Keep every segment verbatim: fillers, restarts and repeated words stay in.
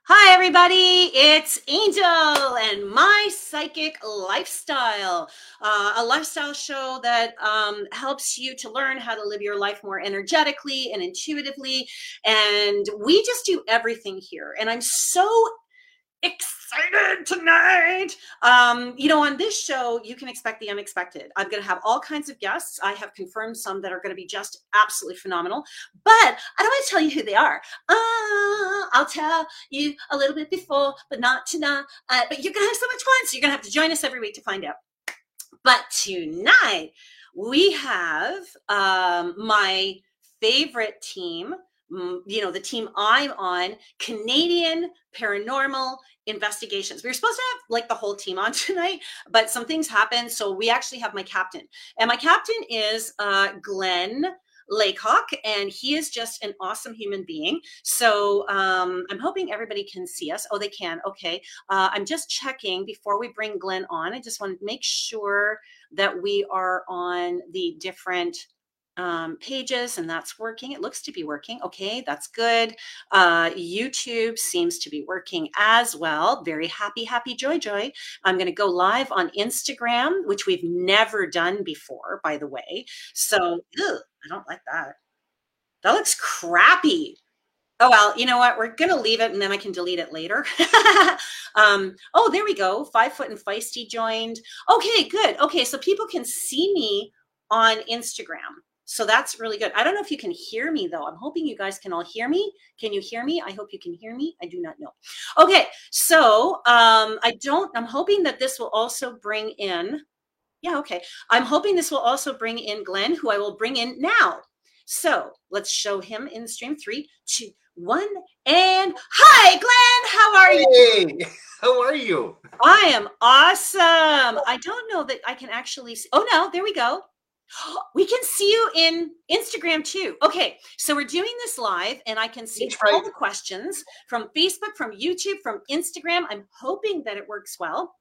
Hi, everybody. It's Angel and My Psychic Lifestyle, uh, a lifestyle show that um, helps you to learn how to live your life more energetically and intuitively. And we just do everything here. And I'm so excited tonight. Um, you know, on this show, you can expect the unexpected. I'm going to have all kinds of guests. I have confirmed some that are going to be just absolutely phenomenal, but I don't want to tell you who they are. Uh, I'll tell you a little bit before, but not tonight. Uh, but you're going to have so much fun. So you're going to have to join us every week to find out. But tonight we have um, my favorite team, you know, the team I'm on, Canadian Paranormal Investigations. We were supposed to have like the whole team on tonight, but some things happened. So we actually have my captain. And my captain is uh, Glenn Laycock, and he is just an awesome human being. So um, I'm hoping everybody can see us. Oh, they can. Okay. Uh, I'm just checking before we bring Glenn on. I just want to make sure that we are on the different um, pages and that's working. It looks to be working. Okay, that's good. Uh, YouTube seems to be working as well. Very happy, happy, joy, joy. I'm going to go live on Instagram, which we've never done before, by the way. So, ugh, I don't like that. That looks crappy. Oh, well, you know what? We're going to leave it and then I can delete it later. um, oh, there we go. Five Foot and Feisty joined. Okay, good. Okay, so people can see me on Instagram. So that's really good. I don't know if you can hear me, though. I'm hoping you guys can all hear me. Can you hear me? I hope you can hear me. I do not know. Okay, so um, I don't, I'm hoping that this will also bring in, yeah, okay. I'm hoping this will also bring in Glenn, who I will bring in now. So let's show him in the stream. Three, two, one, and hi, Glenn. How are hey, you? Hey, how are you? I am awesome. I don't know that I can actually see. Oh, no, there we go. We can see you in Instagram too. Okay, so we're doing this live and I can see That's all right. the questions from Facebook, from YouTube, from Instagram. I'm hoping that it works well.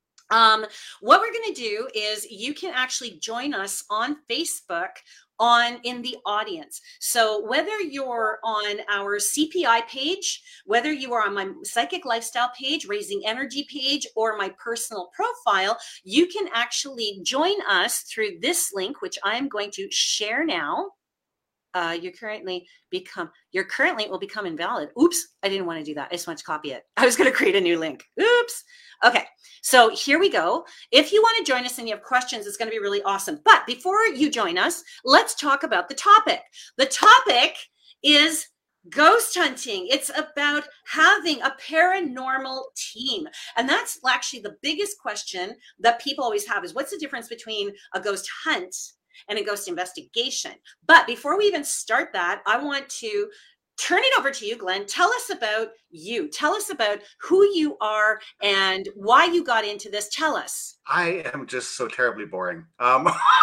Um, what we're going to do is you can actually join us on Facebook on in the audience. So whether you're on our C P I page, whether you are on my psychic lifestyle page, raising energy page, or my personal profile, you can actually join us through this link, which I'm going to share now. Uh, you're currently become, you're currently will become invalid. Oops, I didn't want to do that. I just want to copy it. I was going to create a new link. Oops. Okay, so here we go. If you want to join us and you have questions, it's going to be really awesome. But before you join us, let's talk about the topic. The topic is ghost hunting. It's about having a paranormal team. And that's actually the biggest question that people always have is what's the difference between a ghost hunt and a ghost investigation? But before we even start that, I want to turn it over to you, Glenn. Tell us about you. Tell us about who you are and why you got into this. Tell us. I am just so terribly boring. Um,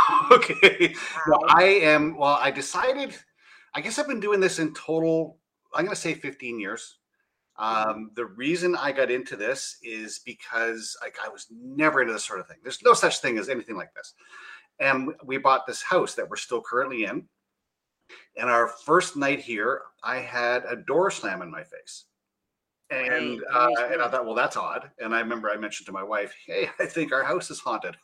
okay. No, Wow. I am, well, I decided, I guess I've been doing this in total, I'm going to say fifteen years. Mhm. Um, the reason I got into this is because like, I was never into this sort of thing. There's no such thing as anything like this. And we bought this house that we're still currently in. And our first night here, I had a door slam in my face. And Right, uh, right, and I right. thought, well, that's odd. And I remember I mentioned to my wife, "Hey, I think our house is haunted."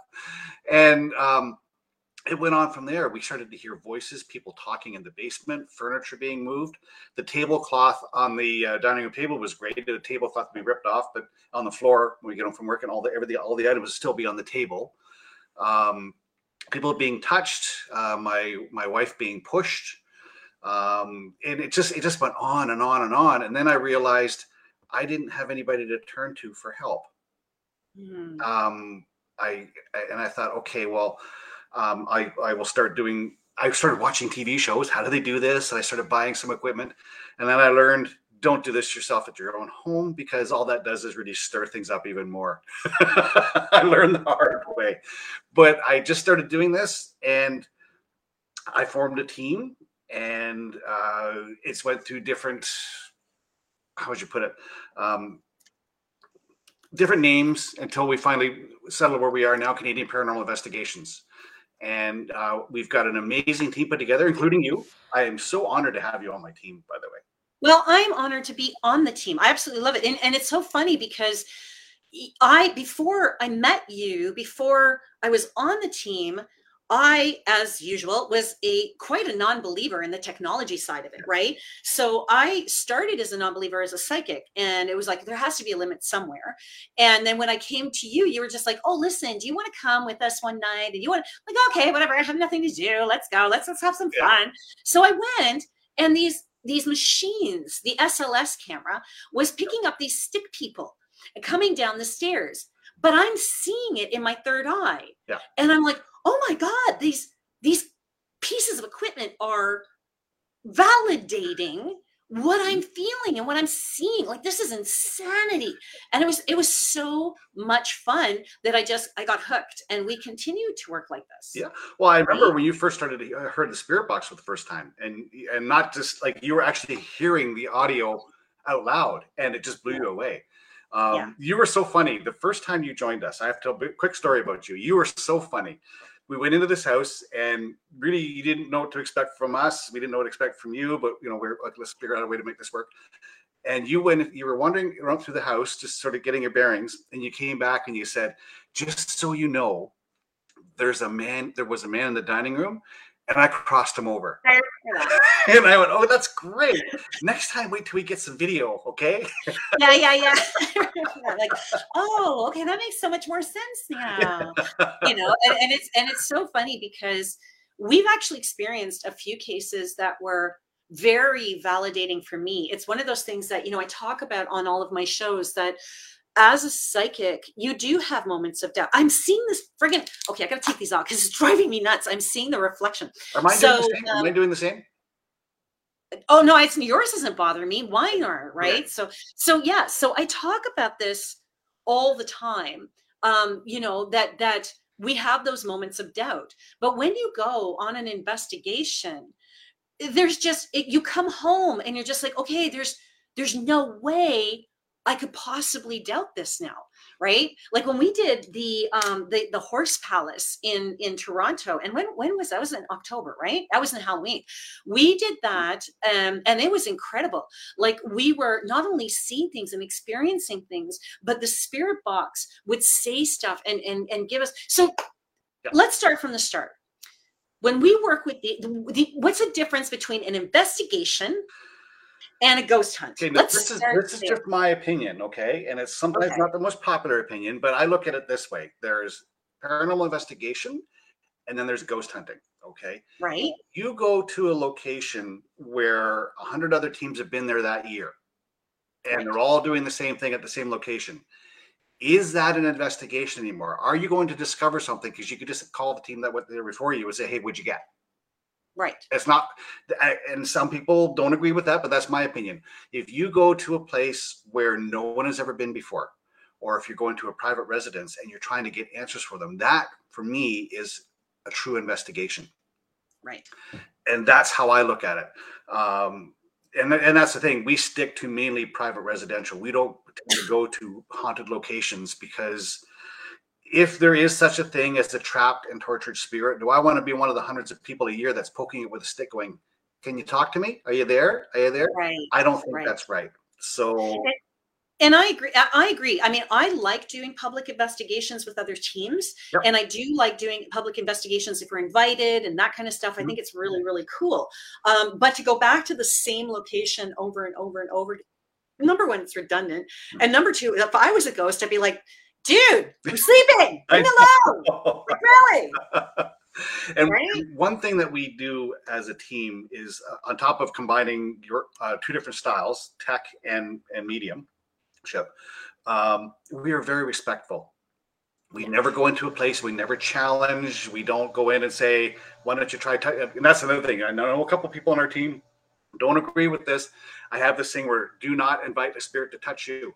and um, it went on from there. We started to hear voices, people talking in the basement, furniture being moved. The tablecloth on the uh, dining room table was great. The tablecloth would be ripped off, but on the floor when we get home from work, and all the everything, all the items would still be on the table. Um, people being touched, uh, my my wife being pushed. Um, and it just it just went on and on and on. And then I realized I didn't have anybody to turn to for help. Hmm. Um, I and I thought, okay, well, um, I I will start doing. I started watching T V shows. How do they do this? And I started buying some equipment, and then I learned don't do this yourself at your own home because all that does is really stir things up even more. I learned the hard way, but I just started doing this, and I formed a team, and uh, it's went through different. How would you put it? Um, different names until we finally settle where we are now, Canadian Paranormal Investigations. And uh, we've got an amazing team put together, including you. I am so honored to have you on my team, by the way. Well, I'm honored to be on the team. I absolutely love it. And, and it's so funny because I, before I met you, before I was on the team, I, as usual, was a quite a non-believer in the technology side of it, right? So I started as a non-believer as a psychic, and it was like, there has to be a limit somewhere. And then when I came to you, you were just like, oh, listen, do you want to come with us one night? And you want like, okay, whatever, I have nothing to do. Let's go. Let's, let's have some Yeah. fun. So I went, and these, these machines, the S L S camera was picking up these stick people and coming down the stairs, but I'm seeing it in my third eye. Yeah. And I'm like, oh my God, these, these pieces of equipment are validating what I'm feeling and what I'm seeing. Like, this is insanity. And it was, it was so much fun that I just, I got hooked, and we continued to work like this. Yeah. Well, I remember Right? when you first started, I heard the spirit box for the first time, and, and not just like you were actually hearing the audio out loud, and it just blew you away. Um, Yeah. You were so funny. The first time you joined us, I have to tell a bit- quick story about you. You were so funny. We went into this house, and really, you didn't know what to expect from us. We didn't know what to expect from you, but you know, we're like, let's figure out a way to make this work. And you went, you were wandering around through the house, just sort of getting your bearings, and you came back and you said, "Just so you know, there's a man. There was a man in the dining room, and I crossed him over." And I went, "Oh, that's great. Next time, wait till we get some video, okay?" Yeah, yeah, yeah. Like, oh, okay, that makes so much more sense now. You know, and, and it's and it's so funny because we've actually experienced a few cases that were very validating for me. It's one of those things that, you know, I talk about on all of my shows, that as a psychic, you do have moments of doubt. I'm seeing this friggin' okay, I gotta take these off because it's driving me nuts. I'm seeing the reflection. Am I So, doing the same? Am I um, doing the same? oh no, it's yours doesn't bother me. Mine are, right? Okay. So, so yeah, so I talk about this all the time. Um, you know, that that we have those moments of doubt. But when you go on an investigation, there's just it, you come home and you're just like, okay, there's there's no way I could possibly doubt this now, right? Like when we did the um the the Horse Palace in in Toronto, and when when was that? That was in October, right? That was in Halloween. We did that, um, and it was incredible. Like we were not only seeing things and experiencing things, but the spirit box would say stuff and and and give us. So Yeah. let's start from the start. When we work with the, the, the what's the difference between an investigation and a ghost hunt? Okay, now Let's this is start this is there. just my opinion, okay? And it's sometimes Okay. not the most popular opinion, but I look at it this way: there's paranormal investigation, and then there's ghost hunting. Okay, Right? you go to a location where a hundred other teams have been there that year, and Right. they're all doing the same thing at the same location. Is that an investigation anymore? Are you going to discover something? Because you could just call the team that went there before you and say, "Hey, what'd you get?" Right. It's not, and some people don't agree with that, but that's my opinion. If you go to a place where no one has ever been before, or if you're going to a private residence and you're trying to get answers for them, that for me is a true investigation. Right. And that's how I look at it. Um, and, and that's the thing. We stick to mainly private residential. We don't tend to go to haunted locations, because if there is such a thing as a trapped and tortured spirit, do I want to be one of the hundreds of people a year that's poking it with a stick going, "Can you talk to me? Are you there? Are you there?" Right. I don't think Right. that's right. So And I agree. I I agree. I mean, I like doing public investigations with other teams, Yep. and I do like doing public investigations if we're invited and that kind of stuff. I Mhm. think it's really, really cool. Um, but to go back to the same location over and over and over, number one, it's redundant, and number two, if I was a ghost, I'd be like, "Dude, I'm sleeping. Leave me alone." Like, really? And Right? one thing that we do as a team is, uh, on top of combining your uh, two different styles, tech and and mediumship, um, we are very respectful. We never go into a place, we never challenge, we don't go in and say, "Why don't you try?" T-? And that's another thing. I know a couple people on our team don't agree with this. I have this thing where, do not invite the spirit to touch you.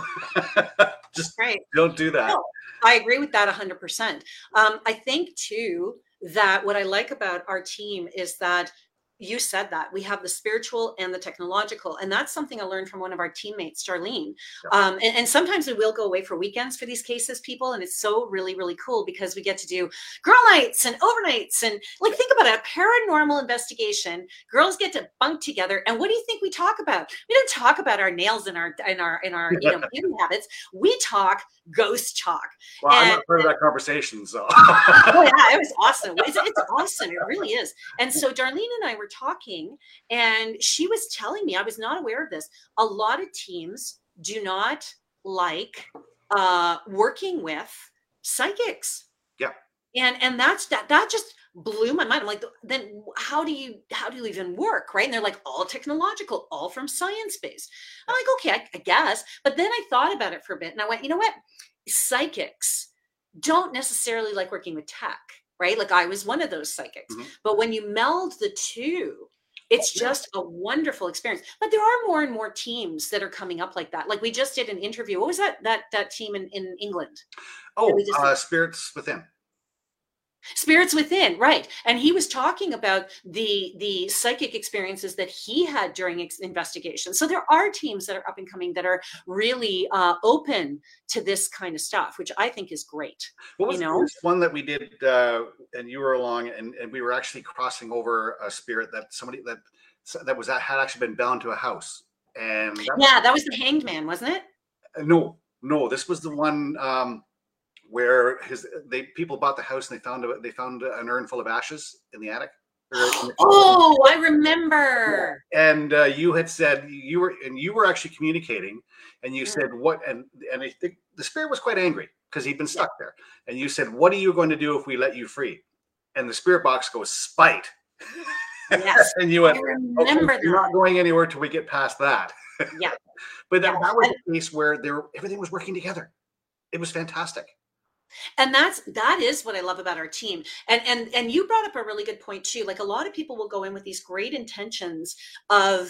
Just Right. don't do that. No, I agree with that one hundred percent. Um, I think too that what I like about our team is that you said that we have the spiritual and the technological, and that's something I learned from one of our teammates, Darlene. Yeah. Um, and, and sometimes we will go away for weekends for these cases, people, and it's so really, really cool because we get to do girl nights and overnights, and like think about it, a paranormal investigation. Girls get to bunk together, and what do you think we talk about? We don't talk about our nails and our and our and our you know beauty habits. We talk ghost talk. Well, and, I'm not part of that conversation, so. Oh yeah, it was awesome. It's, it's awesome. It really is. And so Darlene and I were talking, and she was telling me, I was not aware of this, a lot of teams do not like uh, working with psychics. Yeah. And and that's that that just blew my mind. I'm like, then how do you how do you even work, right? And they're like, all technological, all from science based. I'm like, okay, I, I guess. But then I thought about it for a bit, and I went, you know what? Psychics don't necessarily like working with tech, right? Like I was one of those psychics. Mm-hmm. But when you meld the two, it's just a wonderful experience. But there are more and more teams that are coming up like that. Like we just did an interview. What was that that that team in, in England? Oh, uh, Spirits Within. Spirits Within, right? And he was talking about the the psychic experiences that he had during ex- investigation. So there are teams that are up and coming that are really uh, open to this kind of stuff, which I think is great. What was you know? the one that we did, uh, and you were along, and, and we were actually crossing over a spirit that somebody that that was that had actually been bound to a house, and that yeah, was, that was the Hanged Man, wasn't it? No, no, this was the one. Um, where his they people bought the house and they found a, they found an urn full of ashes in the attic. In the oh, I remember. Yeah. And uh, you had said you were and you were actually communicating, and you yeah. said what and and I think the spirit was quite angry because he'd been stuck yeah. there. And you said, "What are you going to do if we let you free?" And the spirit box goes, "Spite." Yes, and you went, I remember okay, that. You're not going anywhere till we get past that. Yeah, but that, yeah. that was a case where there everything was working together. It was fantastic. And that's that is what I love about our team. And and and you brought up a really good point too. Like a lot of people will go in with these great intentions of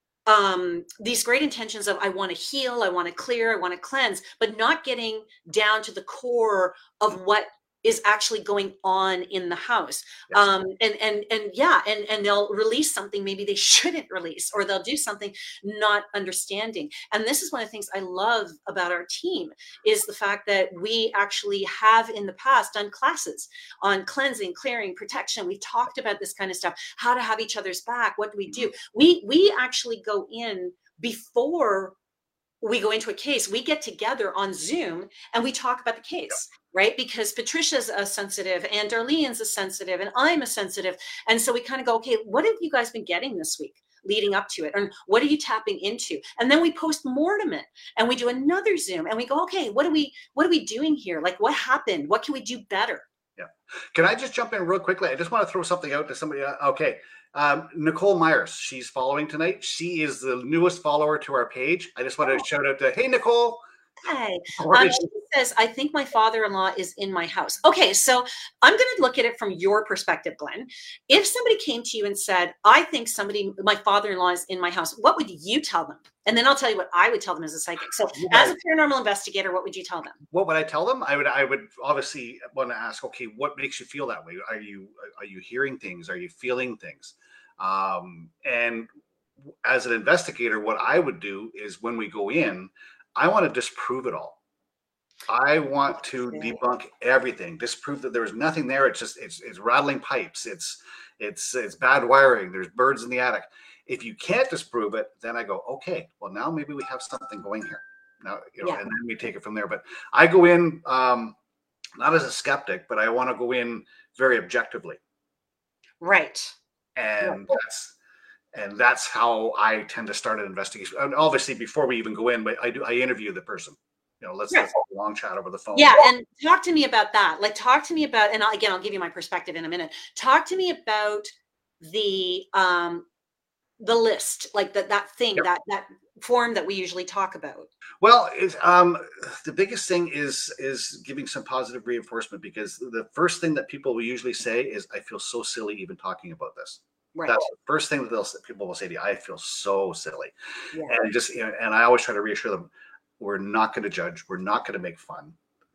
um these great intentions of I want to heal, I want to clear, I want to cleanse, but not getting down to the core of what is actually going on in the house. Yes. Um, and, and, and yeah, and, and they'll release something maybe they shouldn't release, or they'll do something not understanding. And this is one of the things I love about our team is the fact that we actually have in the past done classes on cleansing, clearing, protection. We've talked about this kind of stuff, how to have each other's back. What do we do? We, we actually go in before we go into a case, we get together on Zoom and we talk about the case, right? Because Patricia's a sensitive and Darlene's a sensitive and I'm a sensitive. And so we kind of go, okay, what have you guys been getting this week leading up to it? And what are you tapping into? And then we post mortem it and we do another Zoom and we go, okay, what are we, what are we doing here? Like what happened? What can we do better? Yeah. Can I just jump in real quickly? I just want to throw something out to somebody. Okay. Um, Nicole Myers, she's following tonight. She is the newest follower to our page. I just want to oh. shout out to, hey, Nicole. Hi. Um, she says, I think my father-in-law is in my house. Okay, so I'm going to look at it from your perspective, Glenn. If somebody came to you and said, I think somebody, my father-in-law is in my house, what would you tell them? And then I'll tell you what I would tell them as a psychic. So yeah. as a paranormal investigator, what would you tell them? What would I tell them? I would I would obviously want to ask, okay, what makes you feel that way? Are you are you hearing things? Are you feeling things? Um, and as an investigator, what I would do is when we go in, I want to disprove it all. I want to debunk everything, disprove that there was nothing there. It's just it's it's rattling pipes. It's it's it's bad wiring. There's birds in the attic. If you can't disprove it, then I go, okay, well now maybe we have something going here. Now, you know, yeah. and then we take it from there. But I go in um, not as a skeptic, but I want to go in very objectively. Right. And yeah. that's and that's how I tend to start an investigation. And obviously, before we even go in, but I do I interview the person. You know, let's, right. let's have a long chat over the phone. Yeah, and talk to me about that. Like, talk to me about, and I'll, again, I'll give you my perspective in a minute. Talk to me about the um, the list, like that that thing, yep. that that form that we usually talk about. Well, it's, um, the biggest thing is is giving some positive reinforcement, because the first thing that people will usually say is, "I feel so silly even talking about this." Right. That's the first thing that they'll people will say to you. I feel so silly, yeah. and just you know, and I always try to reassure them, we're not going to judge. We're not going to make fun.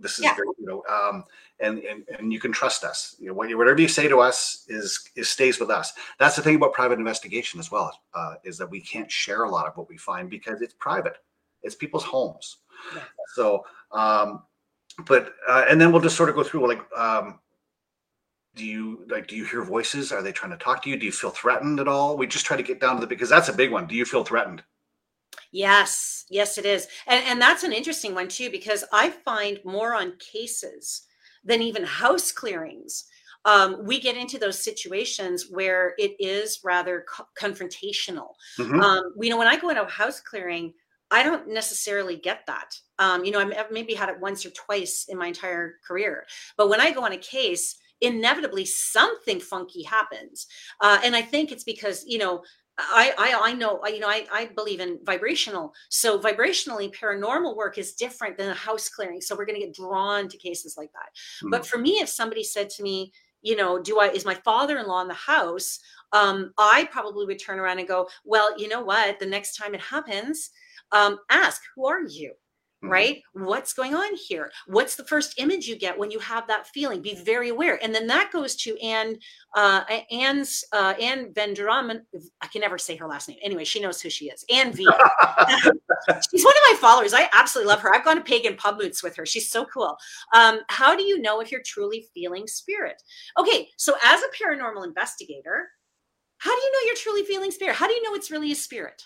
This is Yeah. very, you know, um, and, and, and you can trust us. You know, whatever you say to us is, is stays with us. That's the thing about private investigation as well, uh, is that we can't share a lot of what we find because it's private. It's people's homes. Yeah. So, um, but, uh, and then we'll just sort of go through like, um, do you like, do you hear voices? Are they trying to talk to you? Do you feel threatened at all? We just try to get down to the, because that's a big one. Do you feel threatened? Yes, yes, it is. And, and that's an interesting one too, because I find more on cases than even house clearings. Um, we get into those situations where it is rather co- confrontational. Mm-hmm. Um, you know, when I go into a house clearing, I don't necessarily get that. Um, you know, I'm- I've maybe had it once or twice in my entire career. But when I go on a case, inevitably something funky happens. Uh, and I think it's because, you know, I, I I know I- you know I, I believe in vibrational. So vibrationally, paranormal work is different than a house clearing. So we're going to get drawn to cases like that. Mm-hmm. But for me, if somebody said to me, you know, do I is my father-in-law in the house? Um, I probably would turn around and go, well, you know what? The next time it happens, um, ask, who are you? Right? What's going on here? What's the first image you get when you have that feeling? Be very aware. And then that goes to Anne, uh, Anne's, uh, Anne Venderamen. I can never say her last name. Anyway, she knows who she is. Anne V. She's one of my followers. I absolutely love her. I've gone to pagan pub moots with her. She's so cool. Um, how do you know if you're truly feeling spirit? Okay, so as a paranormal investigator, how do you know you're truly feeling spirit? How do you know it's really a spirit?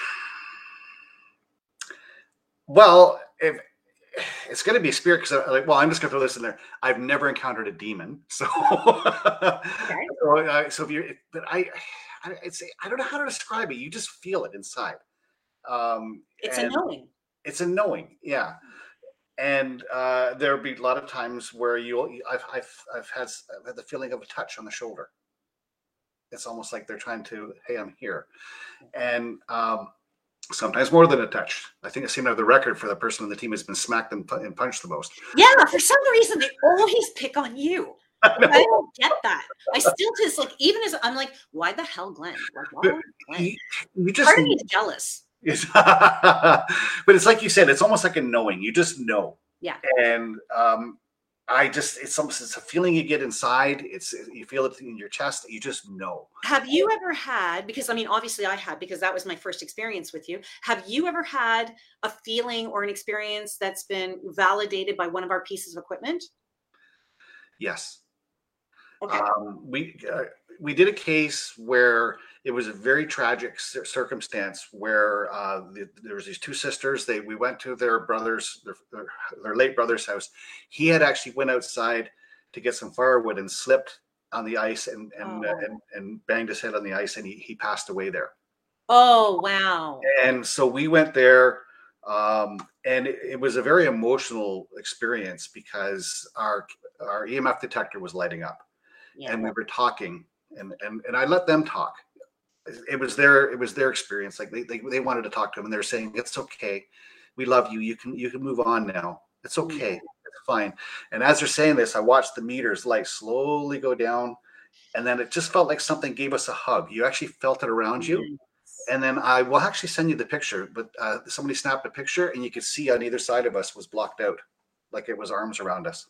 Well, if it's going to be a spirit, because like, well, I'm just going to throw this in there. I've never encountered a demon, so Okay. so, uh, so if you're, but I, I, it's I don't know how to describe it. You just feel it inside. Um, It's a and knowing. It's a knowing, yeah. And uh, there'll be a lot of times where you'll, I've, I've, I've had, I've had the feeling of a touch on the shoulder. It's almost like they're trying to, hey, I'm here, and um, sometimes more than a touch. I think I seem to have the record for the person on the team who's been smacked and, pu- and punched the most. Yeah, for some reason they always pick on you. I, I don't get that. I still just like, even as I'm like, why the hell, Glenn? Like, why But Glenn? you, you just, Part of me is jealous. it's, but it's like you said, it's almost like a knowing. You just know. Yeah. And um, I just, it's almost, it's a feeling you get inside. It's, you feel it in your chest. You just know. Have you ever had, because I mean, obviously I had, because that was my first experience with you. Have you ever had a feeling or an experience that's been validated by one of our pieces of equipment? Yes. Okay. Um, we, uh, we did a case where it was a very tragic cir- circumstance where uh, the, there was these two sisters. They we went to their brother's their, their, their late brother's house. He had actually went outside to get some firewood and slipped on the ice and and Oh. uh, and, and banged his head on the ice, and he he passed away there. Oh, wow. And so we went there, um, and it, it was a very emotional experience because our our E M F detector was lighting up, Yeah. and we were talking, and and and I let them talk. It was their it was their experience. Like they, they they wanted to talk to him, and they're saying it's okay, we love you. You can you can move on now. It's okay. It's fine. And as they're saying this, I watched the meters light slowly go down, and then it just felt like something gave us a hug. You actually felt it around you. Yes. And then I will actually send you the picture, but uh, somebody snapped a picture, and you could see on either side of us was blocked out, like it was arms around us.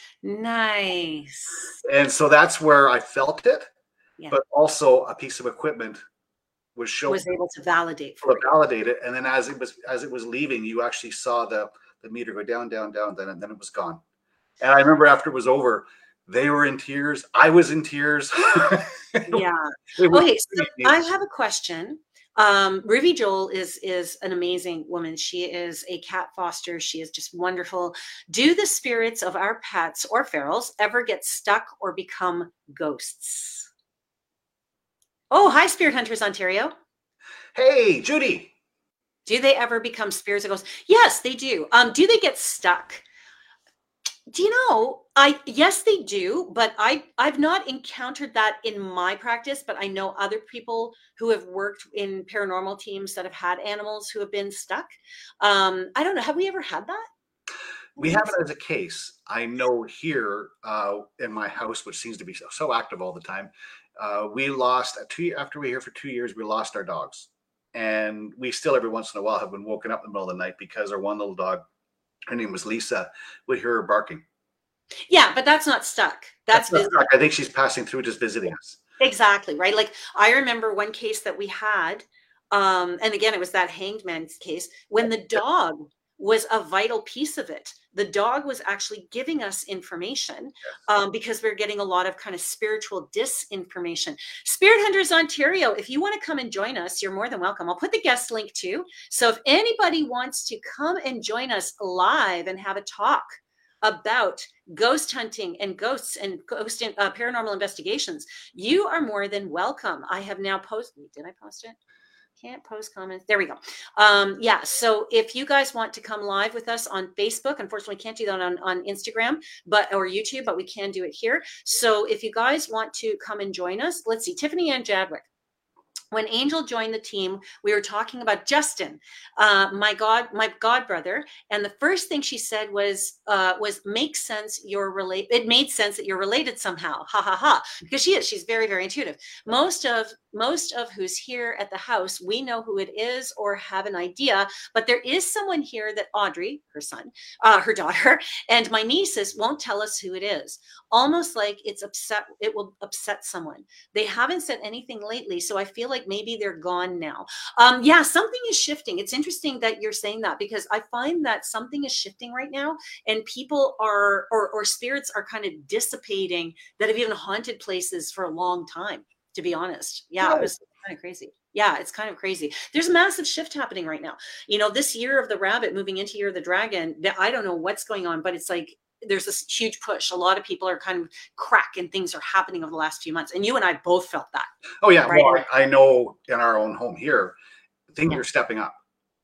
Nice. And so that's where I felt it. Yeah. But also a piece of equipment was showing, Was able to validate for to you. validate it, and then as it was as it was leaving, you actually saw the the meter go down, down, down, then and then it was gone. And I remember after it was over, they were in tears. I was in tears. Yeah. It was Okay, so pretty I neat. have a question. Um, Ruby Joel is is an amazing woman. She is a cat foster. She is just wonderful. Do the spirits of our pets or ferals ever get stuck or become ghosts? Oh, hi, Spirit Hunters Ontario. Hey, Judy. Do they ever become spirits or ghosts? Yes, they do. Um, do they get stuck? Do you know, I yes, they do, but I I've not encountered that in my practice, but I know other people who have worked in paranormal teams that have had animals who have been stuck. Um, I don't know. Have we ever had that? We have it as a case. I know here uh, in my house, which seems to be so, so active all the time. Uh, we lost a two after we were here for two years. We lost our dogs, and we still every once in a while have been woken up in the middle of the night because our one little dog her name was Lisa, would hear her barking. Yeah, but that's not stuck. That's, That's visible. I think she's passing through, just visiting us. Exactly, right? Like, I remember one case that we had, um, and again, it was that hanged man's case, when the dog was a vital piece of it. The dog was actually giving us information, um, because we're getting a lot of kind of spiritual disinformation. Spirit Hunters Ontario, if you want to come and join us, you're more than welcome. I'll put the guest link too. So if anybody wants to come and join us live and have a talk about ghost hunting and ghosts and ghost in, uh, paranormal investigations, you are more than welcome. I have now posted. Did I post it? Can't post comments. There we go. Um, yeah. So if you guys want to come live with us on Facebook, unfortunately, we can't do that on, on Instagram, but or YouTube, but we can do it here. So if you guys want to come and join us, let's see, Tiffany Ann Jadwick. When Angel joined the team, we were talking about Justin, uh, my god, my god brother, and the first thing she said was, uh, "Was make sense. You're related. It made sense that you're related somehow." Ha ha ha! Because she is. She's very, very intuitive. Most of most of who's here at the house, we know who it is or have an idea. But there is someone here that Audrey, her son, uh, her daughter, and my nieces won't tell us who it is. Almost like it's upset. It will upset someone. They haven't said anything lately, so I feel like maybe they're gone now. Um, yeah, something is shifting. It's interesting that you're saying that, because I find that something is shifting right now, and people are, or, or spirits are kind of dissipating that have even haunted places for a long time, to be honest. Yeah, No. it was kind of crazy. Yeah, it's kind of crazy. There's a massive shift happening right now. You know, this year of the rabbit moving into year of the dragon, I don't know what's going on, but it's like, there's this huge push. A lot of people are kind of crack, and things are happening over the last few months. And you and I both felt that. Oh yeah. Right? Well, I, I know in our own home here, things Yeah. are stepping up.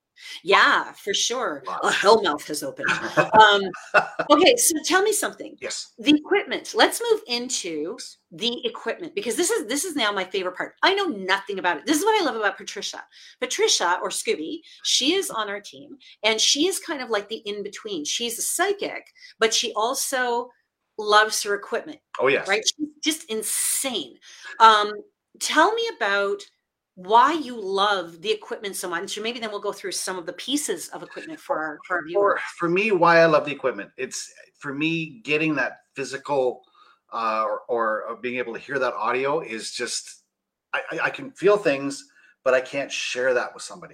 Yeah, for sure. Wow. A hell mouth has opened. Um, okay, so tell me something. Yes. The equipment. Let's move into the equipment, because this is this is now my favorite part. I know nothing about it. This is what I love about Patricia. Patricia, or Scooby, she is on our team, and she is kind of like the in-between. She's a psychic, but she also loves her equipment. Oh yes. Right? She's just insane. Um, tell me about why you love the equipment so much. So maybe then we'll go through some of the pieces of equipment for our, for our viewers. For, for me, why I love the equipment, it's for me getting that physical uh, or, or being able to hear that audio is just, I, I can feel things, but I can't share that with somebody.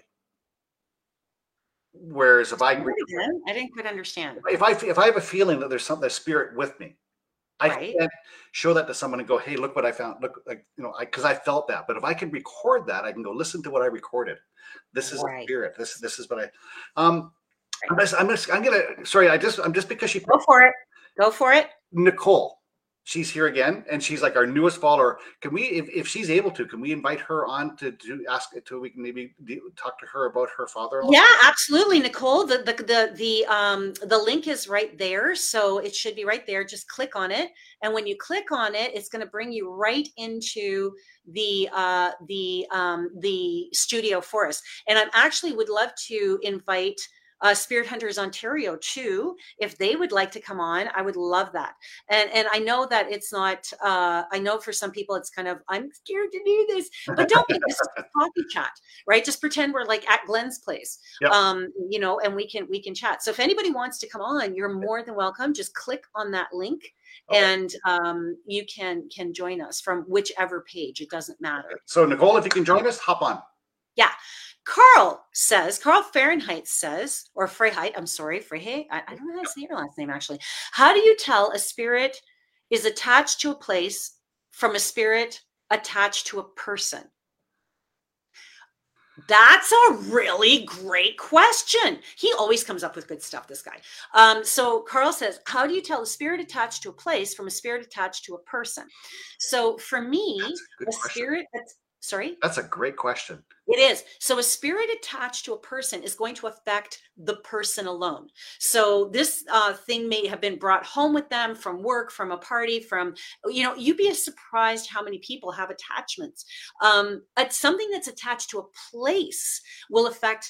Whereas if I, Again, I didn't quite understand. if I, if I have a feeling that there's some, there's spirit with me, I Right. can't show that to someone and go, "Hey, look what I found." Look, like, you know, I, cause I felt that. But if I can record that, I can go listen to what I recorded. This is Right. a spirit. This, this is what I, um, I'm just, I'm just, I'm gonna, sorry, I just, I'm just because she, Go for it. Go for it. Nicole, she's here again, and she's like our newest follower. Can we, if, if she's able to, can we invite her on to do ask it to, we can maybe do, talk to her about her father-in-law? Yeah, absolutely, Nicole. The, the the the um the link is right there, so it should be right there. Just click on it, and when you click on it, it's going to bring you right into the uh the um the studio for us. And I actually would love to invite uh, Spirit Hunters Ontario too, if they would like to come on. I would love that. And and I know that it's not. Uh, I know for some people it's kind of, I'm scared to do this, but don't be. This is a coffee chat, right? Just pretend we're like at Glenn's place, Yep. um, you know, and we can we can chat. So if anybody wants to come on, you're more than welcome. Just click on that link, Okay. and um, you can can join us from whichever page. It doesn't matter. So Nicole, if you can join us, hop on. Yeah. Carl says, Carl Fahrenheit says, or Freiheit, I'm sorry, Freiheit, I, I don't know how to say your last name actually. How do you tell a spirit is attached to a place from a spirit attached to a person? That's a really great question. He always comes up with good stuff, this guy. Um, so Carl says, how do you tell a spirit attached to a place from a spirit attached to a person? So for me, That's a good a question. spirit that's, sorry? That's a great question. It is. So a spirit attached to a person is going to affect the person alone. So this uh, thing may have been brought home with them from work, from a party, from, you know, you'd be surprised how many people have attachments. Um, it's something that's attached to a place will affect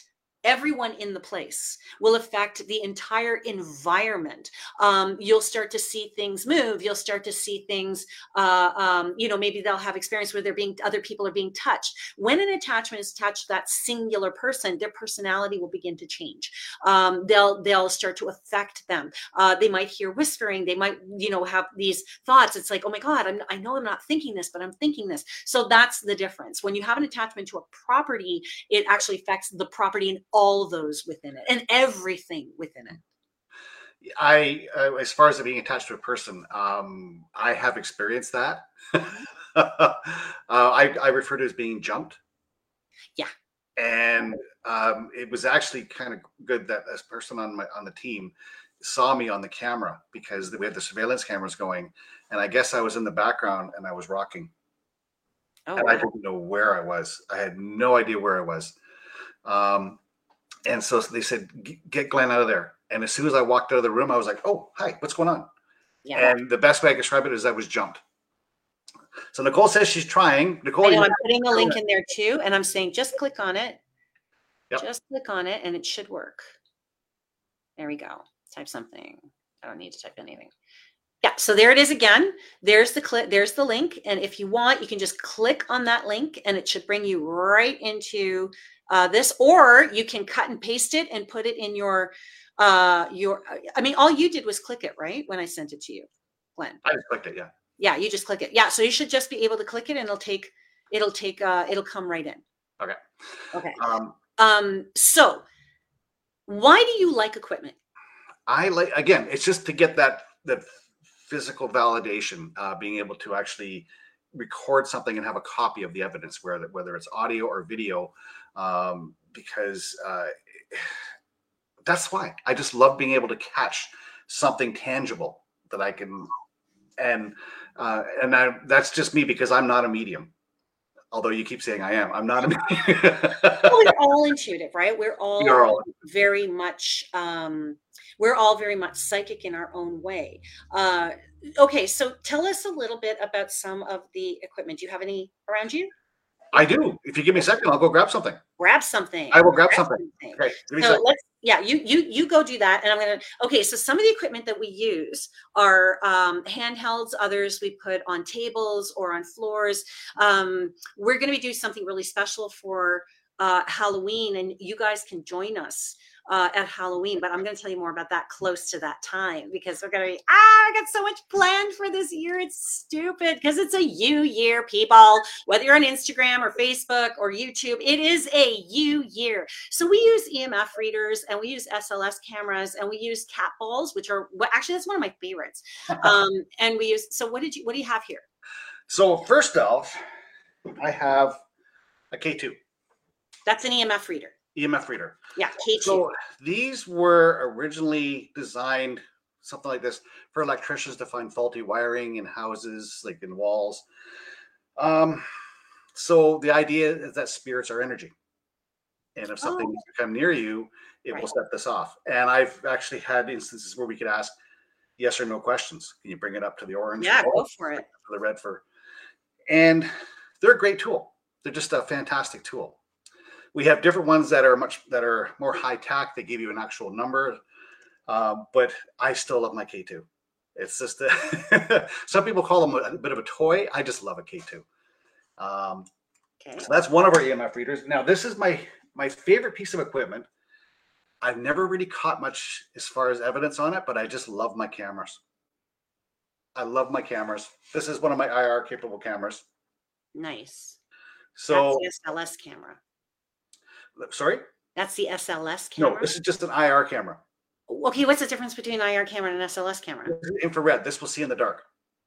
everyone in the place, will affect the entire environment. Um, you'll start to see things move. You'll start to see things, uh, um, you know, maybe they'll have experience where they're being, other people are being touched. When an attachment is attached to that singular person, their personality will begin to change. Um, they'll, they'll start to affect them. Uh, they might hear whispering. They might, you know, have these thoughts. It's like, oh my God, I'm, I know I'm not thinking this, but I'm thinking this. So that's the difference. When you have an attachment to a property, it actually affects the property and all those within it and everything within it. I, uh, as far as it being attached to a person, um, I have experienced that. uh, I, I refer to it as being jumped. Yeah. And um, it was actually kind of good that this person on my on the team saw me on the camera, because we had the surveillance cameras going, and I guess I was in the background and I was rocking. Oh, and wow. I didn't know where I was. I had no idea where I was. Um, and so they said, get Glenn out of there. And as soon as I walked out of the room, I was like, oh, hi, what's going on? Yeah. And the best way I can describe it is I was jumped. So Nicole says she's trying. Nicole, I know, I'm putting a link in there too. And I'm saying, just click on it. Yep. Just click on it and it should work. There we go. Type something. I don't need to type anything. Yeah, so there it is again. There's the click, there's the link. And if you want, you can just click on that link and it should bring you right into uh, this, or you can cut and paste it and put it in your, uh, your, I mean, all you did was click it, right? When I sent it to you, Glenn. I just clicked it, yeah. Yeah, you just click it. Yeah, so you should just be able to click it and it'll take, it'll take, uh, it'll come right in. Okay. Okay. Um, um, so why do you like equipment? I like, again, it's just to get that, that physical validation, uh, being able to actually record something and have a copy of the evidence, whether, whether it's audio or video, um, because uh, that's why I just love being able to catch something tangible that I can, and uh, and I, that's just me, because I'm not a medium. Although you keep saying I am, I'm not a medium. Well, we're all intuitive, right? We're all, we all very much, um, we're all very much psychic in our own way. Uh, okay, so tell us a little bit about some of the equipment. Do you have any around you? I do. If you give me a second, I'll go grab something. Grab something. I will grab, grab something. something. Okay. So let's, yeah, you you you go do that, and I'm gonna. Okay, so some of the equipment that we use are um, handhelds. Others we put on tables or on floors. Um, we're going to be doing something really special for uh, Halloween, and you guys can join us uh, at Halloween. But I'm going to tell you more about that close to that time, because we're going to be, ah, I got so much planned for this year. It's stupid, because it's a you year, people. Whether you're on Instagram or Facebook or YouTube, it is a you year. So we use E M F readers, and we use S L S cameras, and we use cat balls, which are, well, actually, that's one of my favorites. Um, and we use, so what did you, what do you have here? So first off, I have a K two. That's an E M F reader. E M F reader. Yeah, K two. So these were originally designed, something like this, for electricians to find faulty wiring in houses, like in walls. Um, so the idea is that spirits are energy. And if something oh. needs to come near you, it right. will set this off. And I've actually had instances where we could ask yes or no questions. Can you bring it up to the orange? Yeah, go for it. To the red for. And they're a great tool. They're just a fantastic tool. We have different ones that are much that are more high tech. They give you an actual number, uh, but I still love my K two. It's just a, some people call them a, a bit of a toy. I just love a K two. Um, okay. So that's one of our E M F readers. Now this is my my favorite piece of equipment. I've never really caught much as far as evidence on it, but I just love my cameras. I love my cameras. This is one of my I R capable cameras. Nice. So that's the S L S camera. Sorry? That's the S L S camera? No, this is just an I R camera. Okay, what's the difference between an I R camera and an S L S camera? Infrared. This will see in the dark.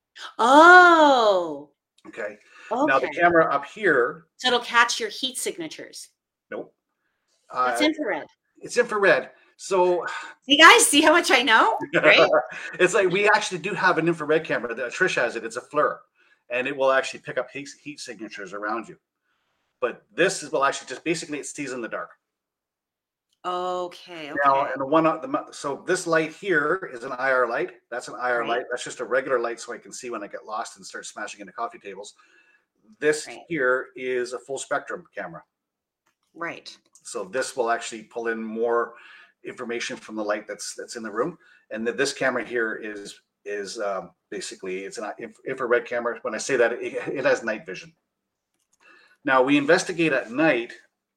Oh. Okay. okay. Now the camera up here. So it'll catch your heat signatures. Nope. It's uh, infrared. It's infrared. So you guys see how much I know? Right? It's like we actually do have an infrared camera. That Trish has it. It's a FLIR. And it will actually pick up heat, heat signatures around you. But this is will actually just basically it sees in the dark. Okay. Okay. Now, and the one the so this light here is an I R light. That's an I R right. light. That's just a regular light, so I can see when I get lost and start smashing into coffee tables. This right. here is a full spectrum camera. Right. So this will actually pull in more information from the light that's that's in the room. And that this camera here is is um, basically it's an infrared camera. When I say that, it, it has night vision. Now we investigate at night.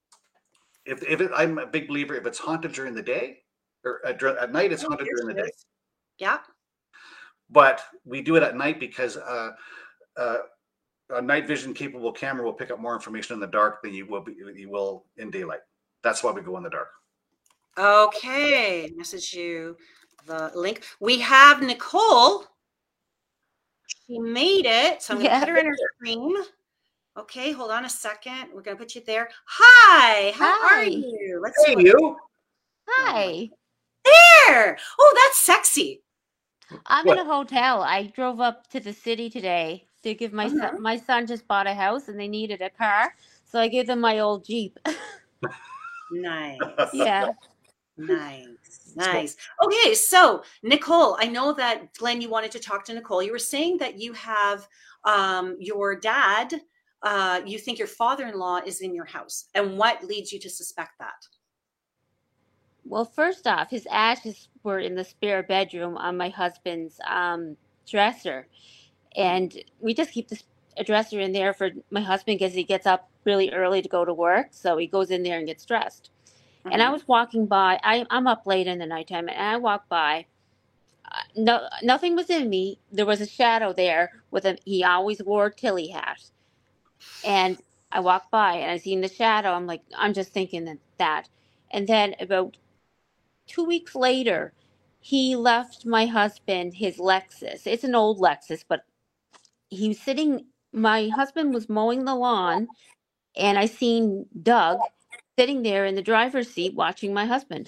If if it, I'm a big believer, if it's haunted during the day or at, at night, it's Oh, haunted here during the she day. is. Yeah. But we do it at night because uh, uh, a night vision capable camera will pick up more information in the dark than you will be, you will in daylight. That's why we go in the dark. Okay. Message you the link. We have Nicole. She made it. So I'm going to Yeah. put her in her screen. Okay, hold on a second. We're going to put you there. Hi. How Hi. are you? Let's Hey, see what you. Hi. there. Oh, that's sexy. I'm What? in a hotel. I drove up to the city today to give my Mhm. son. My son just bought a house and they needed a car, so I gave them my old Jeep. Nice. Yeah. Nice. Nice. Okay, so Nicole, I know that Glenn, you wanted to talk to Nicole. You were saying that you have um, your dad, uh, you think your father-in-law is in your house. And what leads you to suspect that? Well, first off, his ashes were in the spare bedroom on my husband's um, dresser, and we just keep this a dresser in there for my husband because he gets up really early to go to work, so he goes in there and gets dressed. And I Mhm. was walking by. I, I'm up late in the nighttime, and I walked by. Uh, no, nothing was in me. There was a shadow there with a. He always wore a Tilly hat, and I walked by and I seen the shadow. I'm like, I'm just thinking that that. And then about two weeks later, he left my husband his Lexus. It's an old Lexus, but he was sitting. My husband was mowing the lawn, and I seen Doug sitting there in the driver's seat watching my husband.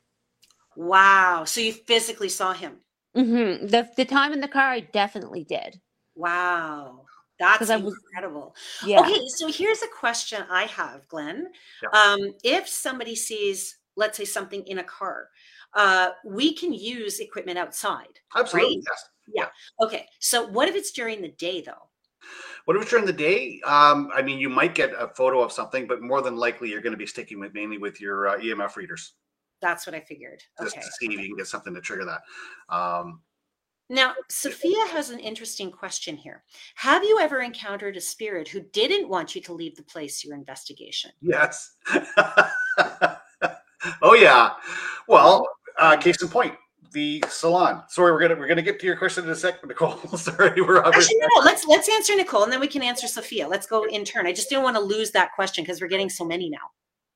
Wow. So you physically saw him. Mm-hmm. The the time in the car, I definitely did. Wow. That's 'Cause I was- incredible. Yeah. Okay, so here's a question I have, Glenn. Yeah. Um, if somebody sees, let's say, something in a car, uh, we can use equipment outside. Absolutely, Right? yes. Yeah. Okay. So what if it's during the day, though? What if it's during the day? Um, I mean, you might get a photo of something, but more than likely, you're going to be sticking with mainly with your uh, E M F readers, That's what I figured. just Okay. to see if you can get something to trigger that. Um, Now, Sophia has an interesting question here. Have you ever encountered a spirit who didn't want you to leave the place your investigation? yes. Oh yeah. Well, uh, case in point, the salon. Sorry, we're gonna we're gonna get to your question in a second, Nicole. Sorry, we're Actually, no, no. Let's let's answer Nicole, and then we can answer Sophia. Let's go in turn. I just didn't want to lose that question because we're getting so many now.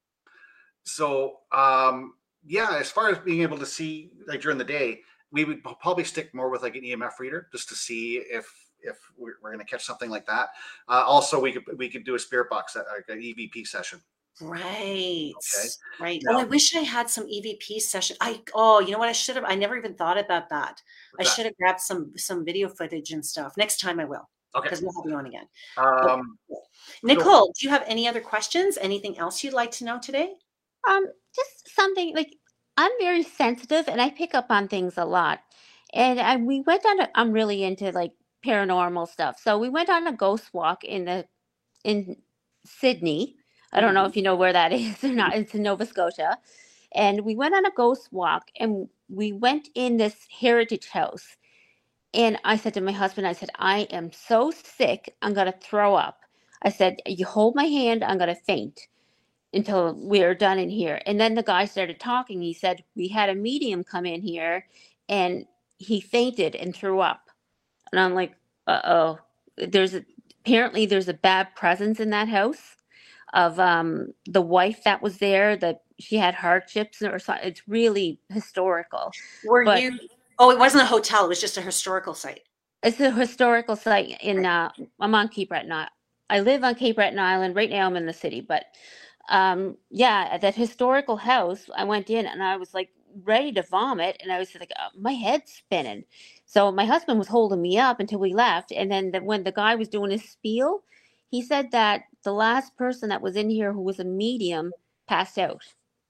So um, yeah, as far as being able to see like during the day, we would probably stick more with like an E M F reader just to see if if we're, we're going to catch something like that. Uh, also, we could we could do a spirit box, like an E V P session. Right. Okay. Right. Now- Oh, I wish I had some E V P session. I oh, you know what? I should have. I never even thought about that. I that. should have grabbed some some video footage and stuff. Next time I will, Okay. because we'll have you on again. Um, Nicole, do you have any other questions? Anything else you'd like to know today? Um, just something like I'm very sensitive and I pick up on things a lot. And I, we went on. A, I'm really into like paranormal stuff, so we went on a ghost walk in the in Sydney. I don't know if you know where that is or not. It's in Nova Scotia, and we went on a ghost walk, and we went in this heritage house. And I said to my husband, I said, I am so sick, I'm gonna throw up. I said, you hold my hand, I'm gonna faint until we're done in here. And then the guy started talking. He said, we had a medium come in here and he fainted and threw up. And I'm like, uh-oh. There's a, apparently there's a bad presence in that house of um the wife that was there, that she had hardships or something. It's really historical. Were But- you? Oh, it wasn't a hotel. It was just a historical site. It's a historical site in uh I'm on Cape Breton. I live on Cape Breton Island. Right now I'm in the city, but um yeah, that historical house, I went in and I was like ready to vomit, and I was like, uh, my head's spinning. So my husband was holding me up until we left, and then the, when the guy was doing his spiel, he said that the last person that was in here who was a medium passed out.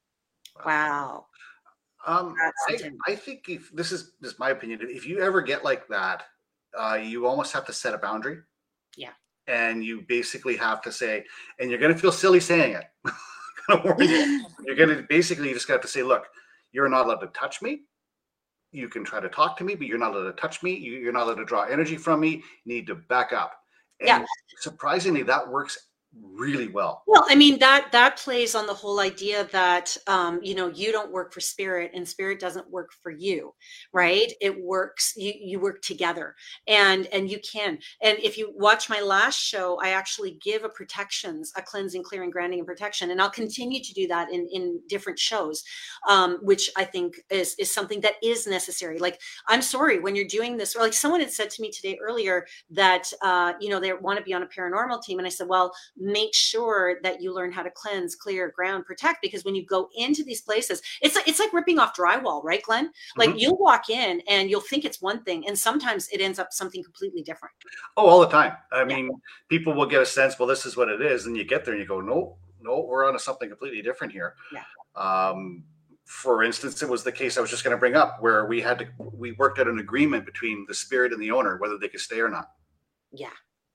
Wow. Um, That's I, intense. I think if this is just my opinion, if you ever get like that, uh, you almost have to set a boundary. Yeah. And you basically have to say, and you're going to feel silly saying it, You're going to basically, you just got to say, look, you're not allowed to touch me. You can try to talk to me, but you're not allowed to touch me. You, you're not allowed to draw energy from me. You need to back up. And Yeah. surprisingly, that works really well. Well, I mean, that that plays on the whole idea that um, you know, you don't work for spirit and spirit doesn't work for you, right? It works, you you work together, and and you can. And if you watch my last show, I actually give a protections, a cleansing, clearing, grounding, and protection, and I'll continue to do that in in different shows, um, which I think is is something that is necessary. Like, I'm sorry, when you're doing this, or like someone had said to me today earlier that uh, you know, they want to be on a paranormal team, and I said, well, make sure that you learn how to cleanse, clear, ground, protect, because when you go into these places, it's like, it's like ripping off drywall, right, Glenn? Like, mm-hmm. You'll walk in and you'll think it's one thing, and sometimes it ends up something completely different. Oh, all the time. I mean, yeah. People will get a sense, well, this is what it is. And you get there and you go, no, no, we're on to something completely different here. Yeah. Um, for instance, it was the case I was just going to bring up where we had to, we worked out an agreement between the spirit and the owner, whether they could stay or not. Yeah.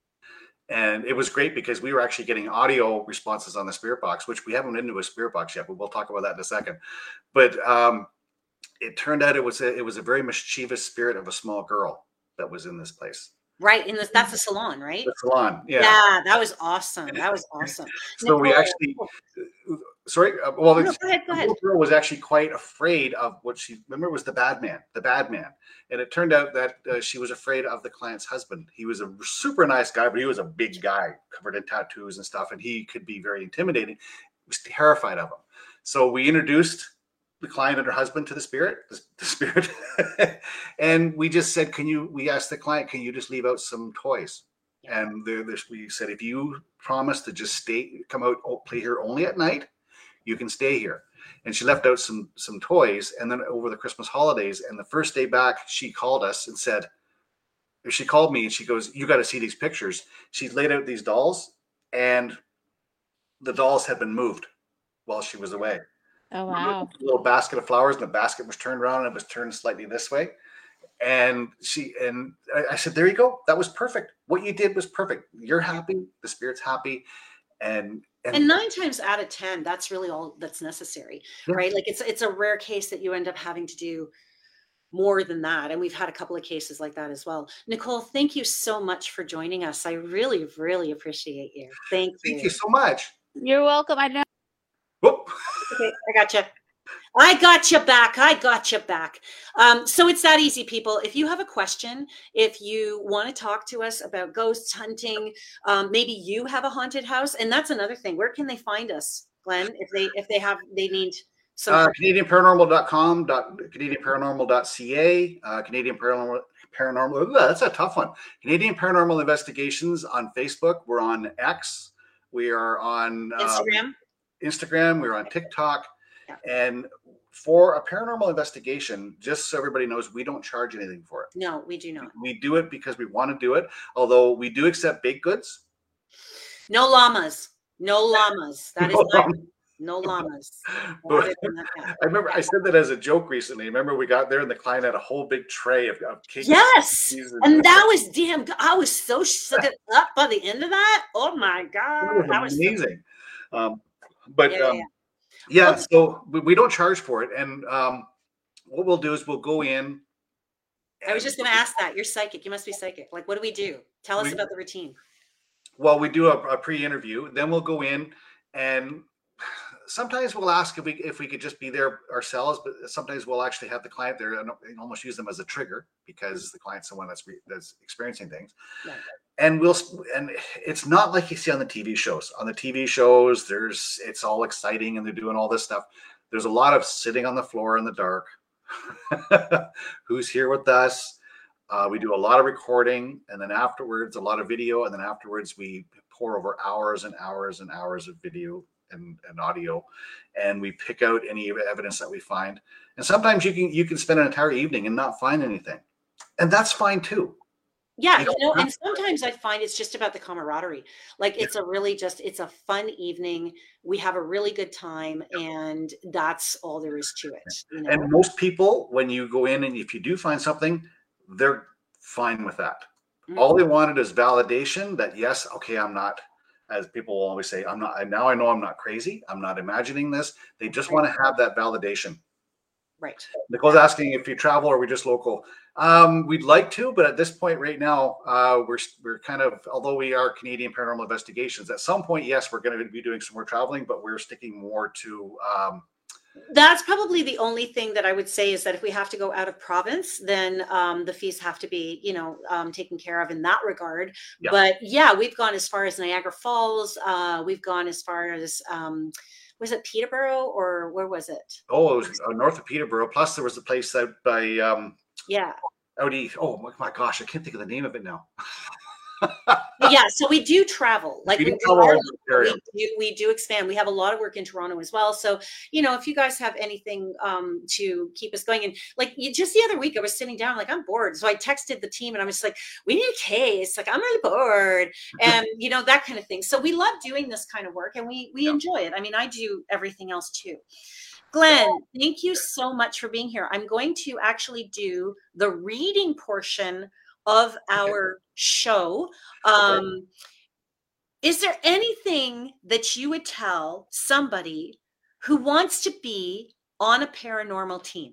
And it was great because we were actually getting audio responses on the spirit box, which we haven't been into a spirit box yet, but we'll talk about that in a second. But um, it turned out it was a, it was a very mischievous spirit of a small girl that was in this place. Right. And this, that's the salon, right? The salon. Yeah. Yeah. That was awesome. That was awesome. So Nicole, we actually, sorry. Uh, well, no, go ahead, go ahead. The little girl was actually quite afraid of what she, remember, it was the bad man, the bad man. And it turned out that uh, she was afraid of the client's husband. He was a super nice guy, but he was a big guy covered in tattoos and stuff. And he could be very intimidating. He was terrified of him. So we introduced the client and her husband to the spirit, the, the spirit. And we just said, can you, we asked the client, can you just leave out some toys? Yeah. And there, we said, if you promise to just stay, come out, play here only at night, you can stay here. And she left out some some toys. And then over the Christmas holidays, and the first day back, she called us and said, she called me and she goes, you got to see these pictures. She laid out these dolls, and the dolls had been moved while she was away. Oh, wow. A little basket of flowers, and the basket was turned around and it was turned slightly this way. And she, and I, I said, there you go. That was perfect. What you did was perfect. You're happy. The spirit's happy. And, and, and nine times out of ten, that's really all that's necessary, yeah. Right? Like, it's, it's a rare case that you end up having to do more than that. And we've had a couple of cases like that as well. Nicole, thank you so much for joining us. I really, really appreciate you. Thank you. Thank you so much. You're welcome. I know. Whoop. Okay, I got you. I got you back. I got you back. Um, so it's that easy, people. If you have a question, if you want to talk to us about ghosts, hunting, um, maybe you have a haunted house, and that's another thing. Where can they find us, Glenn? If they if they have they need some uh, Canadian Paranormal dot com, Canadian Paranormal dot C A, uh, Canadian Paranormal Paranormal. That's a tough one. Canadian Paranormal Investigations on Facebook. We're on X. We are on um, Instagram. Instagram. We're on TikTok. Yeah. And for a paranormal investigation, just so everybody knows, we don't charge anything for it. No, we do not. We do it because we want to do it. Although we do accept baked goods. No llamas. No llamas. That no is not, no llamas. But, I remember I said that as a joke recently. Remember we got there and the client had a whole big tray of, of cake. Yes. And, and that was damn good. I was so shook up by the end of that. Oh my God. That was that was amazing. So um, but yeah, yeah, um, yeah. Yeah, so we don't charge for it. And um, what we'll do is we'll go in. I was just going to ask that. You're psychic. You must be psychic. Like, what do we do? Tell us we, about the routine. Well, we do a, a pre-interview. Then we'll go in, and sometimes we'll ask if we if we could just be there ourselves. But sometimes we'll actually have the client there and almost use them as a trigger because the client's the one that's re, that's experiencing things. Yeah. And we'll and it's not like you see on the T V shows. On the T V shows, there's it's all exciting and they're doing all this stuff. There's a lot of sitting on the floor in the dark. Who's here with us? Uh, we do a lot of recording, and then afterwards, a lot of video, and then afterwards, we pour over hours and hours and hours of video and, and audio, and we pick out any evidence that we find. And sometimes you can you can spend an entire evening and not find anything, and that's fine too. Yeah, you know, and sometimes I find it's just about the camaraderie. Like, it's a really just, it's a fun evening. We have a really good time, and that's all there is to it. You know? And most people, when you go in and if you do find something, they're fine with that. Mm-hmm. All they wanted is validation that, yes, okay, I'm not, as people will always say, I'm not, now I know I'm not crazy. I'm not imagining this. They just Right. want to have that validation. Right. Nicole's asking if you travel or are we just local. Um, we'd like to, but at this point right now, uh, we're we're kind of, although we are Canadian Paranormal Investigations, at some point, yes, we're going to be doing some more traveling, but we're sticking more to. Um, That's probably the only thing that I would say is that if we have to go out of province, then um, the fees have to be, you know, um, taken care of in that regard. Yeah. But yeah, we've gone as far as Niagara Falls. Uh, we've gone as far as, um, was it Peterborough or where was it? oh, it was uh, north of Peterborough. Plus, there was a place out by um, Yeah. out east. Oh my, my gosh, I can't think of the name of it now. But yeah, so we do travel. Like We we, do we travel are around Ontario. we do we do expand. We have a lot of work in Toronto as well. So, you know, if you guys have anything um to keep us going, and like you, just the other week I was sitting down, like I'm bored. So I texted the team and I was like, we need a case. Like I'm really bored. And you know, that kind of thing. So we love doing this kind of work and we we Yeah. enjoy it. I mean, I do everything else too. Glenn, thank you so much for being here. I'm going to actually do the reading portion of our show. Um, is there anything that you would tell somebody who wants to be on a paranormal team?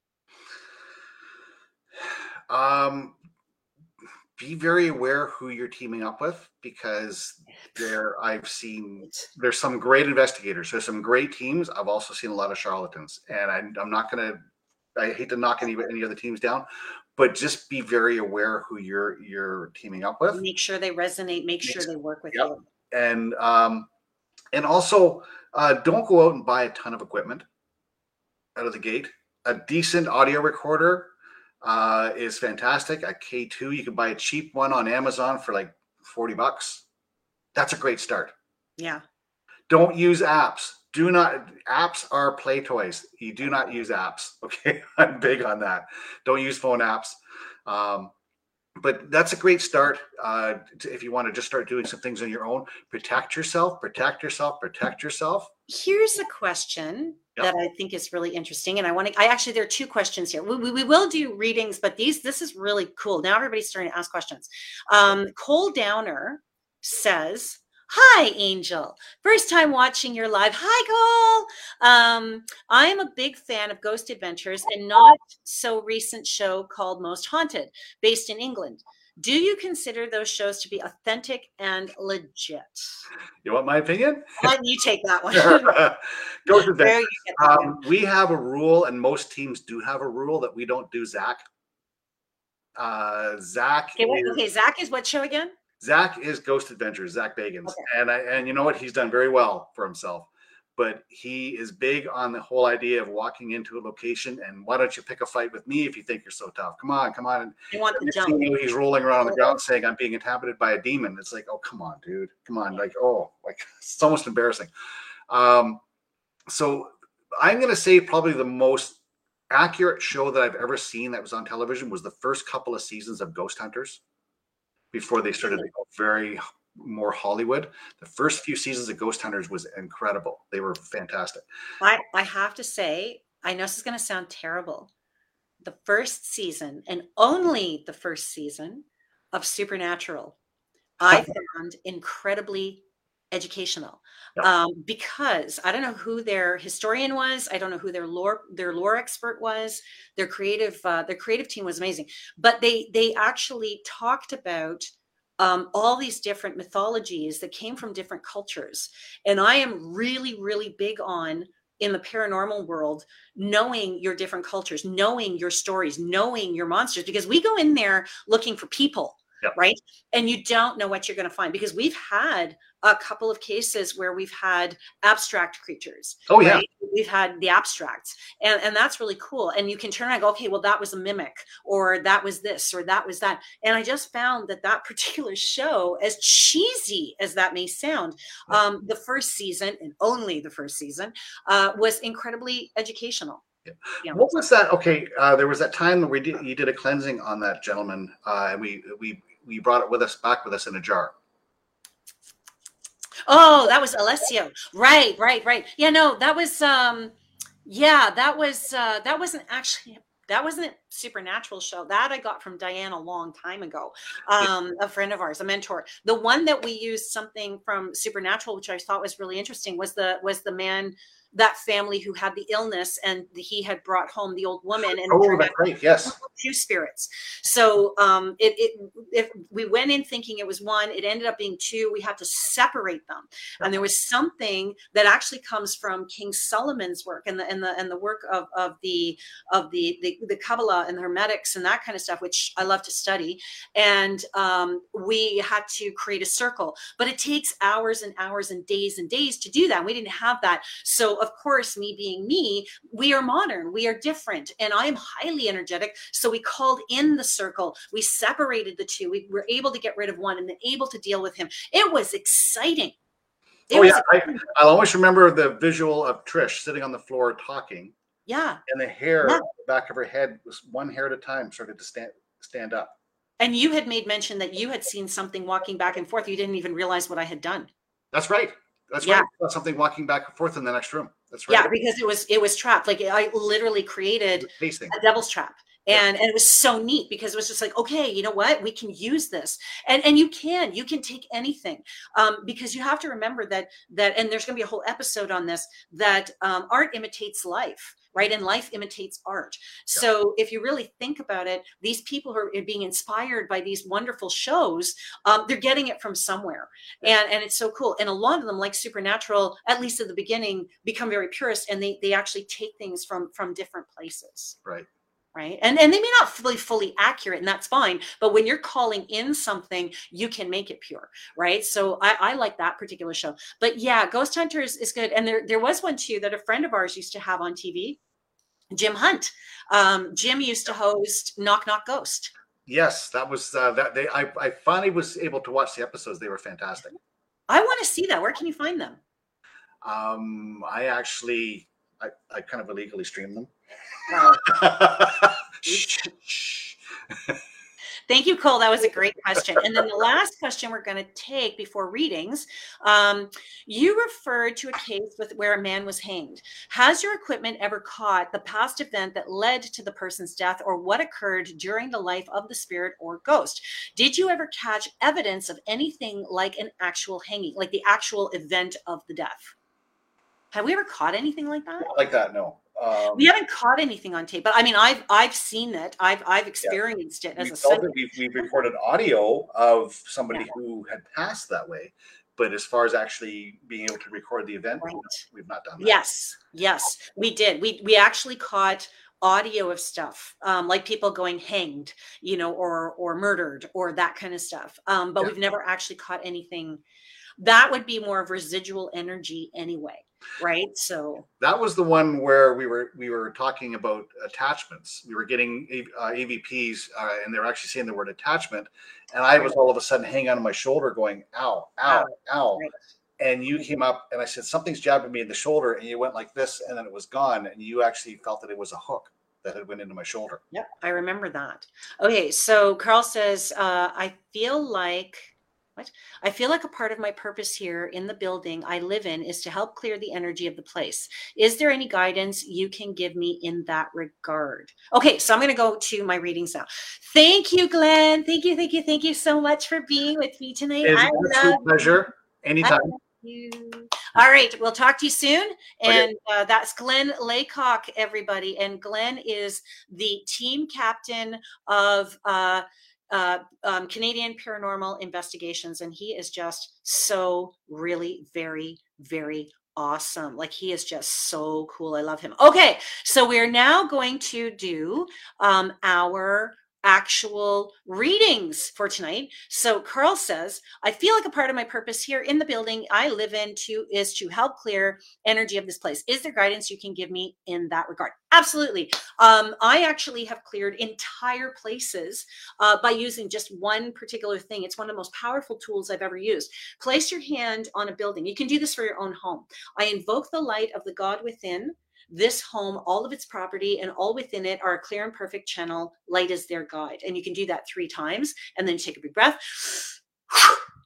Um, be very aware who you're teaming up with, because there I've seen there's some great investigators. There's some great teams. I've also seen a lot of charlatans, and I, I'm not going to. I hate to knock any any other teams down, but just be very aware who you're you're teaming up with. Make sure they resonate. Make sure they work with Yep. you. And um, and also uh, don't go out and buy a ton of equipment out of the gate. A decent audio recorder uh, is fantastic. A K two, you can buy a cheap one on Amazon for like forty bucks. That's a great start. Yeah. Don't use apps. Do not, apps are play toys. You do not use apps. Okay. I'm big on that. Don't use phone apps. Um, but that's a great start. Uh, to, if you want to just start doing some things on your own, protect yourself, protect yourself, protect yourself. Here's a question Yep. that I think is really interesting. And I want to, I actually, there are two questions here. We, we, we will do readings, but these, this is really cool. Now everybody's starting to ask questions. Um, Cole Downer says, hi, Angel. First time watching your live. Hi, Cole. Um, I am a big fan of Ghost Adventures and not so recent show called Most Haunted, based in England. Do you consider those shows to be authentic and legit? You want my opinion? Why don't you take that one? Ghost Adventures. There you get that one. Um, we have a rule, and most teams do have a rule, that we don't do Zach. Uh, Zach. Okay, what, is, okay, Zach is what show again? Zach is Ghost Adventures. Zach Bagans, Okay. and I and you know what? He's done very well for himself. But he is big on the whole idea of walking into a location and why don't you pick a fight with me if you think you're so tough? Come on, come on. They want the Next jump. thing you know, he's rolling around on the ground saying I'm being inhabited by a demon. It's like, oh, come on, dude. Come on. Like, oh, like it's almost embarrassing. Um, so I'm going to say probably the most accurate show that I've ever seen that was on television was the first couple of seasons of Ghost Hunters before they started to go very more Hollywood. The first few seasons of Ghost Hunters was incredible. They were fantastic. I, I have to say, I know this is going to sound terrible. The first season and only the first season of Supernatural, I found incredibly educational. Yeah. Um, because I don't know who their historian was. I don't know who their lore, their lore expert was. Their creative, uh, their creative team was amazing, but they, they actually talked about Um, all these different mythologies that came from different cultures. And I am really, really big on, in the paranormal world, knowing your different cultures, knowing your stories, knowing your monsters, because we go in there looking for people, Yep. right? And you don't know what you're going to find, because we've had a couple of cases where we've had abstract creatures. Oh, yeah. Right? We've had the abstracts, and, and that's really cool. And you can turn around and go, okay, well, that was a mimic, or that was this, or that was that. And I just found that that particular show, as cheesy as that may sound, um, the first season, and only the first season, uh, was incredibly educational. Yeah. You know, What was that? Okay, uh, there was that time that we did you did a cleansing on that gentleman, uh, and we we we brought it with us back with us in a jar. Oh, that was Alessio. Right, right, right. Yeah, no, that was um yeah, that was uh that wasn't actually That wasn't a supernatural show. That I got from Diane a long time ago. Um, a friend of ours, a mentor. The one that we used something from Supernatural, which I thought was really interesting, was the was the man, that family who had the illness, and he had brought home the old woman, and oh, that's right. Yes. Two spirits. So um, it, it, if we went in thinking it was one, it ended up being two. We had to separate them, and there was something that actually comes from King Solomon's work and the and the and the work of of the of the the, the Kabbalah and the Hermetics and that kind of stuff, which I love to study. And um, we had to create a circle, but it takes hours and hours and days and days to do that. We didn't have that, so of course, me being me, we are modern, we are different, and I am highly energetic. So we called in the circle, we separated the two, we were able to get rid of one and then able to deal with him. It was exciting. It oh was yeah, I, I'll always remember the visual of Trish sitting on the floor talking. Yeah. And the hair yeah. on the back of her head was one hair at a time started to stand stand up. And you had made mention that you had seen something walking back and forth. You didn't even realize what I had done. That's right. That's yeah. right. Something walking back and forth in the next room. That's right. Yeah, because it was it was trapped. Like I literally created a devil's trap. And, yeah. and it was so neat because it was just like, okay, you know what? We can use this. And and you can, you can take anything um, because you have to remember that, that, and there's going to be a whole episode on this, that um, art imitates life, right? And life imitates art. Yeah. So if you really think about it, these people who are being inspired by these wonderful shows, um, they're getting it from somewhere. Yeah. And, and it's so cool. And a lot of them, like Supernatural, at least at the beginning, become very purist, and they, they actually take things from, from different places. Right. Right. And, and they may not fully, fully accurate, and that's fine. But when you're calling in something, you can make it pure. Right. So I, I like that particular show. But yeah, Ghost Hunters is good. And there, there was one too that a friend of ours used to have on T V, Jim Hunt. Um, Jim used to host Knock Knock Ghost. Yes, that was uh, that. They I, I finally was able to watch the episodes. They were fantastic. I want to see that. Where can you find them? Um, I actually I, I kind of illegally stream them. Thank you, Cole. That was a great question. And then the last question we're going to take before readings. Um, you referred to a case with where a man was hanged. Has your equipment ever caught the past event that led to the person's death, or what occurred during the life of the spirit or ghost? Did you ever catch evidence of anything like an actual hanging, like the actual event of the death? Have we ever caught anything like that? Like that, no. Um, we haven't caught anything on tape, but I mean, I've I've seen it. I've I've experienced yeah. it as we've a. We've, we've recorded audio of somebody yeah. who had passed that way, but as far as actually being able to record the event, right. we've not done that. Yes, yes, we did. We we actually caught audio of stuff, um, like people going hanged, you know, or or murdered, or that kind of stuff. Um, but yeah. we've never actually caught anything. That would be more of residual energy anyway. Right. So that was the one where we were we were talking about attachments. We were getting uh, A V Ps uh, and they were actually saying the word attachment. And I was all of a sudden hanging on my shoulder going, ow, ow, ow. Right. And you came up and I said, something's jabbing me in the shoulder. And you went like this and then it was gone. And you actually felt that it was a hook that had went into my shoulder. Yep. I remember that. Okay. So Carl says, uh, I feel like What? I feel like a part of my purpose here in the building I live in is to help clear the energy of the place. Is there any guidance you can give me in that regard? Okay, so I'm going to go to my readings now. Thank you, Glenn. Thank you, thank you, thank you so much for being with me tonight. It's an absolute pleasure. Anytime. You. All right, we'll talk to you soon. And okay. uh, that's Glenn Laycock, everybody. And Glenn is the team captain of uh, Uh, um, Canadian Paranormal Investigations, and he is just so really very, very awesome. Like he is just so cool. I love him. Okay, so we're now going to do um, our actual readings for tonight. So Carl says, I feel like a part of my purpose here in the building I live in to is to help clear energy of this place. Is there guidance you can give me in that regard? Absolutely. Um, I actually have cleared entire places uh, by using just one particular thing. It's one of the most powerful tools I've ever used. Place your hand on a building. You can do this for your own home. I invoke the light of the God within this home, all of its property, and all within it are a clear and perfect channel. Light is their guide. And you can do that three times and then take a big breath.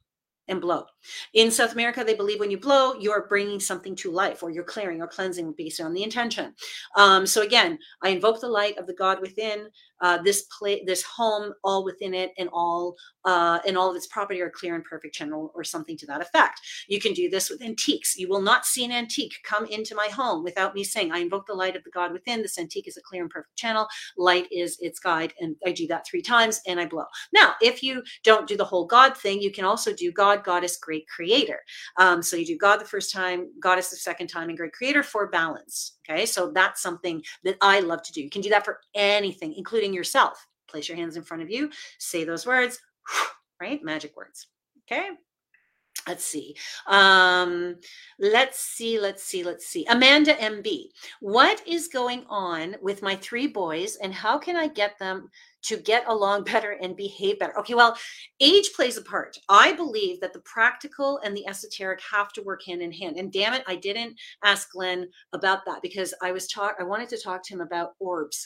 and blow. In South America, they believe when you blow, you're bringing something to life, or you're clearing or cleansing based on the intention. Um, so again, I invoke the light of the God within. Uh, this play, this home, all within it, and all uh, and all of its property are clear and perfect channel, or something to that effect. You can do this with antiques. You will not see an antique come into my home without me saying, I invoke the light of the God within. This antique is a clear and perfect channel. Light is its guide. And I do that three times and I blow. Now, if you don't do the whole God thing, you can also do God, Goddess, Great Creator. Um, so you do God the first time, Goddess the second time, and Great Creator for balance. Okay, so that's something that I love to do. You can do that for anything, including yourself. Place your hands in front of you, say those words, right? Magic words. Okay. Let's see. Um, let's see. Let's see. Let's see. Amanda M B. What is going on with my three boys, and how can I get them to get along better and behave better? Okay, well, age plays a part. I believe that the practical and the esoteric have to work hand in hand. And damn it, I didn't ask Glenn about that, because I was talk. I wanted to talk to him about orbs,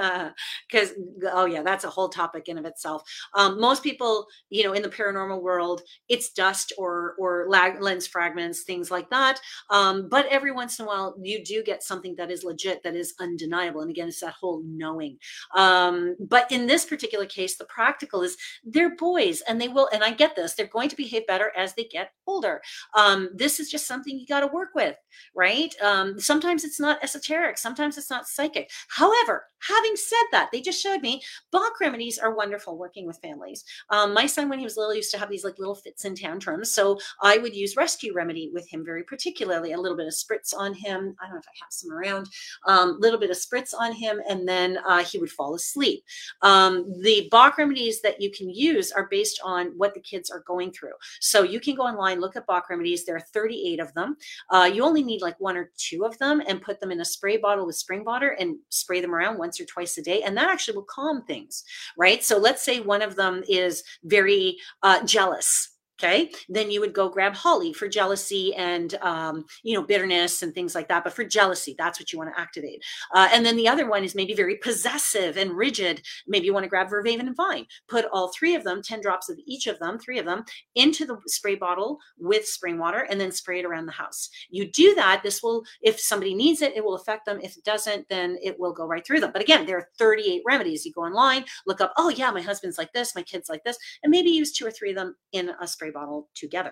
because oh yeah, that's a whole topic in of itself. Um, most people, you know, in the paranormal world, it's dust or or lens fragments, things like that. Um, but every once in a while, you do get something that is legit, that is undeniable. And again, it's that whole knowing. Um, but in this particular case, the practical is they're boys, and they will, and I get this, they're going to behave better as they get older. Um, this is just something you got to work with, right? Um, sometimes it's not esoteric, sometimes it's not psychic. However, having said that, they just showed me Bach remedies are wonderful working with families. Um, my son, when he was little, used to have these like little fits and tantrums. So I would use rescue remedy with him very particularly, a little bit of spritz on him. I don't know if I have some around, a um, little bit of spritz on him, and then uh, he would fall asleep. Um, the Bach remedies that you can use are based on what the kids are going through. So you can go online, look at Bach remedies. There are thirty-eight of them. Uh, you only need like one or two of them, and put them in a spray bottle with spring water and spray them around once or twice a day. And that actually will calm things, right? So let's say one of them is very uh, jealous. Okay, then you would go grab holly for jealousy and, um, you know, bitterness and things like that. But for jealousy, that's what you want to activate. Uh, and then the other one is maybe very possessive and rigid. Maybe you want to grab vervaven and vine. Put all three of them, ten drops of each of them, three of them, into the spray bottle with spring water, and then spray it around the house. You do that. This will, if somebody needs it, it will affect them. If it doesn't, then it will go right through them. But again, there are thirty-eight remedies. You go online, look up, oh yeah, my husband's like this, my kid's like this, and maybe use two or three of them in a spray bottle together.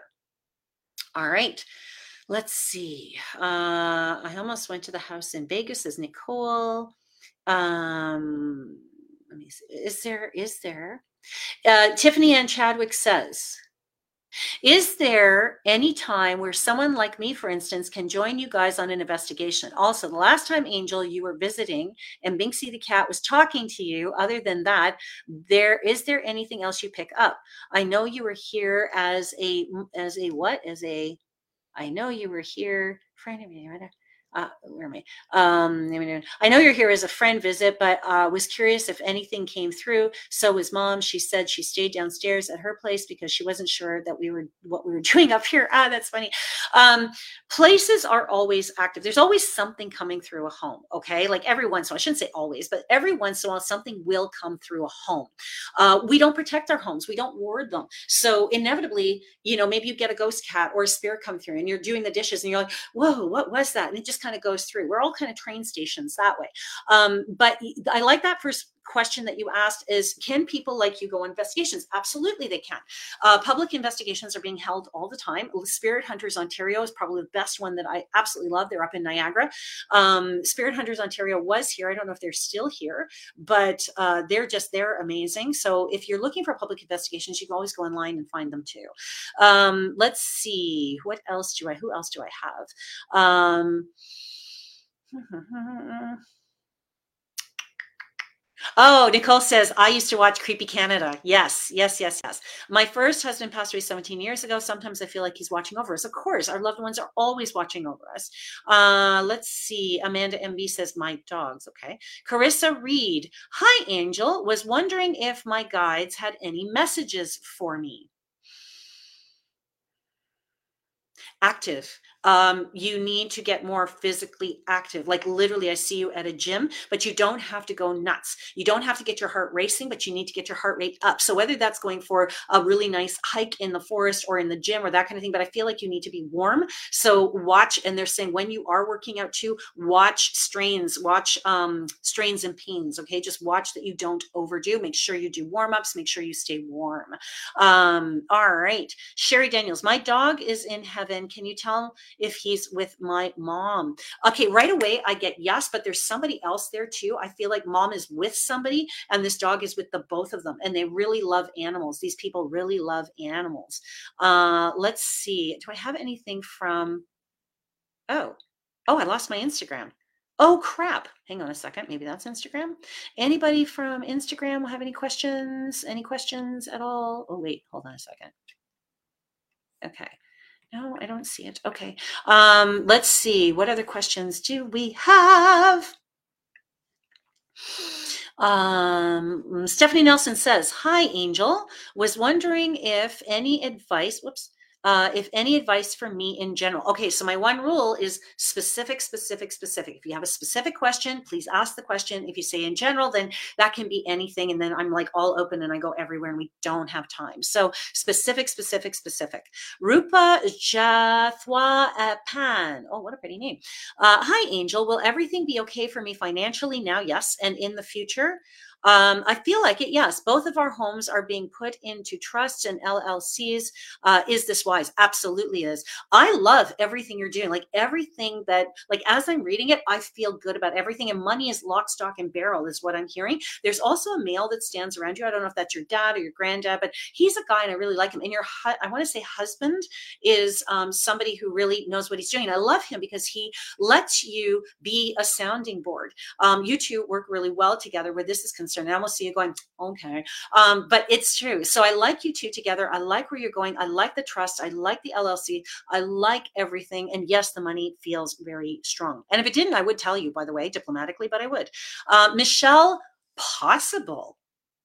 All right, let's see. Uh, I almost went to the house in Vegas, says Nicole. Um, let me see. Is there, is there? Uh, Tiffany Ann Chadwick says, is there any time where someone like me, for instance, can join you guys on an investigation? Also, the last time, Angel, you were visiting and Binksy the cat was talking to you, other than that, there is there anything else you pick up? I know you were here as a, as a what? As a, I know you were here, friend of me, right? Uh, where am I? Um, I know you're here as a friend visit, but uh, was curious if anything came through. So was mom. She said she stayed downstairs at her place because she wasn't sure that we were what we were doing up here. Ah, that's funny. Um, places are always active. There's always something coming through a home. Okay, like every once in a while, I shouldn't say always, but every once in a while, something will come through a home. Uh, we don't protect our homes. We don't ward them. So inevitably, you know, maybe you get a ghost cat or a spirit come through, and you're doing the dishes, and you're like, "Whoa, what was that?" And it just kind of goes through. We're all kind of train stations that way. Um, but I like that first question that you asked is, can people like you go on investigations? Absolutely, they can. Uh, public investigations are being held all the time. Spirit Hunters Ontario is probably the best one that I absolutely love. They're up in Niagara. Um, Spirit Hunters Ontario was here. I don't know if they're still here, but uh, they're just, they're amazing. So if you're looking for public investigations, you can always go online and find them too. Um, let's see, what else do I, who else do I have? Um, Oh, Nicole says, I used to watch Creepy Canada. Yes, yes, yes, yes. My first husband passed away seventeen years ago. Sometimes I feel like he's watching over us. Of course, our loved ones are always watching over us. Uh, let's see. Amanda M B says, my dogs. Okay. Carissa Reed. Hi, Angel. Was wondering if my guides had any messages for me. Active. Um, you need to get more physically active. Like literally, I see you at a gym, but you don't have to go nuts. You don't have to get your heart racing, but you need to get your heart rate up. So whether that's going for a really nice hike in the forest or in the gym or that kind of thing, but I feel like you need to be warm. So watch, and they're saying when you are working out too, watch strains, watch um, strains and pains. Okay, just watch that you don't overdo. Make sure you do warm ups. Make sure you stay warm. Um, all right, Sherry Daniels, my dog is in heaven. Can you tell if he's with my mom? Okay, right away I get yes, but there's somebody else there too. I feel like mom is with somebody and this dog is with the both of them, and they really love animals. These people really love animals. Uh, let's see. Do I have anything from, oh, oh, I lost my Instagram. Oh, crap. Hang on a second. Maybe that's Instagram. Anybody from Instagram have any questions? Any questions at all? Oh, wait, hold on a second. Okay. No, I don't see it. Okay. Um, let's see. What other questions do we have? Um, Stephanie Nelson says, hi, Angel. Was wondering if any advice, whoops, uh, if any advice for me in general. Okay, so my one rule is specific, specific, specific. If you have a specific question, please ask the question. If you say in general, then that can be anything. And then I'm like all open and I go everywhere and we don't have time. So specific, specific, specific. Rupa Jathwa Pan. Oh, what a pretty name. Uh, hi, Angel. Will everything be okay for me financially now? Yes. And in the future? Um, I feel like it. Yes. Both of our homes are being put into trusts and L L Cs. Uh, is this wise? Absolutely is. I love everything you're doing. Like everything that, like, as I'm reading it, I feel good about everything. And money is lock, stock, and barrel is what I'm hearing. There's also a male that stands around you. I don't know if that's your dad or your granddad, but he's a guy and I really like him. And your, hu- I want to say husband is um, somebody who really knows what he's doing. And I love him because he lets you be a sounding board. Um, you two work really well together where this is concerned. And I almost see you going, okay. Um, but it's true. So I like you two together. I like where you're going. I like the trust. I like the L L C. I like everything. And yes, the money feels very strong. And if it didn't, I would tell you, by the way, diplomatically, but I would. Uh, Michelle Possible.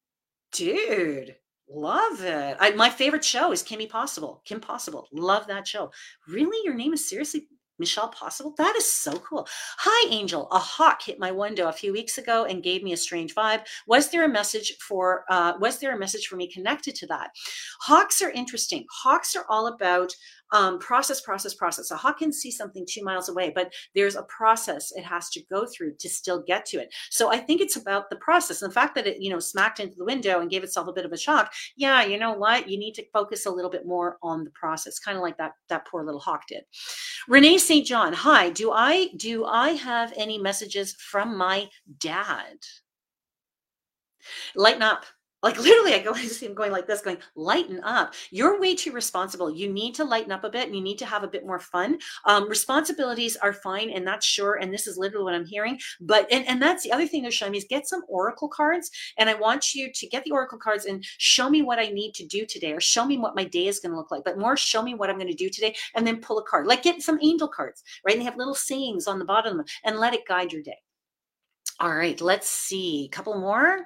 Dude. Love it. I, my favorite show is Kimmy Possible. Kim Possible. Love that show. Really? Your name is seriously Michelle Possible? That is so cool. Hi, Angel. A hawk hit my window a few weeks ago and gave me a strange vibe. Was there a message for, uh, was there a message for me connected to that? Hawks are interesting. Hawks are all about um, process, process, process. A hawk can see something two miles away, but there's a process it has to go through to still get to it. So I think it's about the process. And the fact that it, you know, smacked into the window and gave itself a bit of a shock. Yeah, you know what? You need to focus a little bit more on the process, kind of like that, that poor little hawk did. Renee Saint John, hi, do I do I have any messages from my dad? Lighten up. Like literally, I go, I see him going like this, going, lighten up. You're way too responsible. You need to lighten up a bit and you need to have a bit more fun. Um, responsibilities are fine, and that's sure. And this is literally what I'm hearing. But, and, and that's the other thing they're showing me is get some oracle cards. And I want you to get the oracle cards and show me what I need to do today, or show me what my day is going to look like, but more show me what I'm going to do today, and then pull a card. Like get some angel cards, right? And they have little sayings on the bottom of them, and let it guide your day. All right, let's see. A couple more.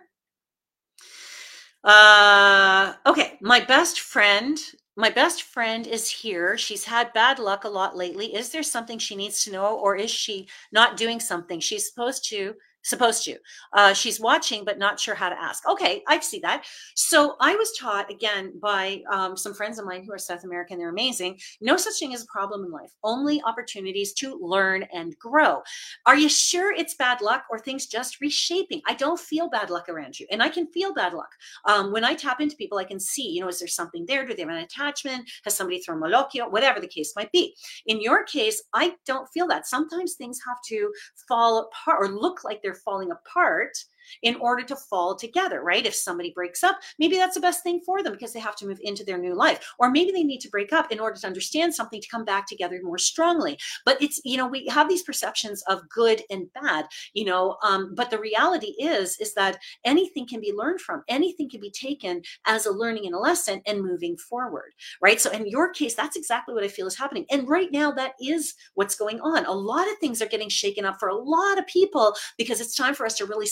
Uh, okay. My best friend, my best friend is here. She's had bad luck a lot lately. Is there something she needs to know, or is she not doing something she's supposed to? Supposed to. Uh, she's watching, but not sure how to ask. Okay, I see that. So I was taught, again, by um, some friends of mine who are South American. They're amazing. No such thing as a problem in life. Only opportunities to learn and grow. Are you sure it's bad luck, or things just reshaping? I don't feel bad luck around you. And I can feel bad luck. Um, when I tap into people, I can see, you know, is there something there? Do they have an attachment? Has somebody thrown malokio? Whatever the case might be. In your case, I don't feel that. Sometimes things have to fall apart or look like they're falling apart in order to fall together, right? If somebody breaks up, maybe that's the best thing for them because they have to move into their new life. Or maybe they need to break up in order to understand something to come back together more strongly. But it's, you know, we have these perceptions of good and bad, you know, um, but the reality is, is that anything can be learned from, anything can be taken as a learning and a lesson and moving forward, right? So in your case, that's exactly what I feel is happening. And right now, that is what's going on. A lot of things are getting shaken up for a lot of people because it's time for us to really step into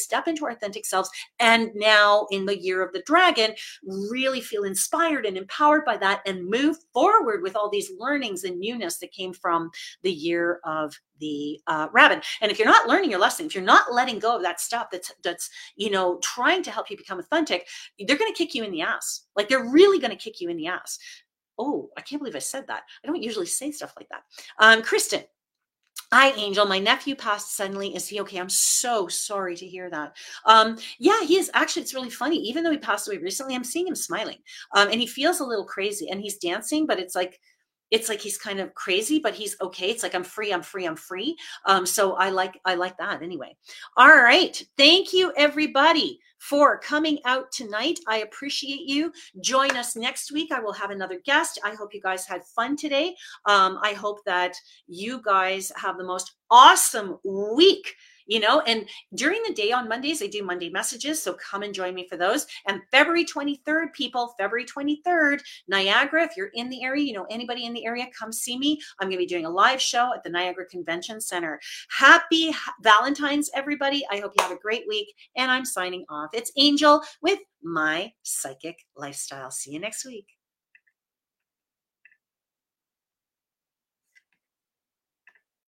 into our authentic selves. And now in the year of the dragon, really feel inspired and empowered by that and move forward with all these learnings and newness that came from the year of the uh, rabbit. And if you're not learning your lesson, if you're not letting go of that stuff that's, that's, you know, trying to help you become authentic, they're going to kick you in the ass. Like they're really going to kick you in the ass. Oh, I can't believe I said that. I don't usually say stuff like that. Um, Kristen. Hi, Angel. My nephew passed suddenly. Is he okay? I'm so sorry to hear that. Um, yeah, he is. Actually, it's really funny. Even though he passed away recently, I'm seeing him smiling. Um, and he feels a little crazy and he's dancing, but it's like, it's like he's kind of crazy, but he's okay. It's like, I'm free, I'm free, I'm free. Um, so I like, I like that anyway. All right. Thank you, everybody, for coming out tonight. I appreciate you. Join us next week. I will have another guest. I hope you guys had fun today. Um, I hope that you guys have the most awesome week. You know, and during the day on Mondays, I do Monday messages. So come and join me for those. And February twenty-third, people, February twenty-third, Niagara, if you're in the area, you know, anybody in the area, come see me. I'm going to be doing a live show at the Niagara Convention Center. Happy Valentine's, everybody. I hope you have a great week. And I'm signing off. It's Angel with My Psychic Lifestyle. See you next week.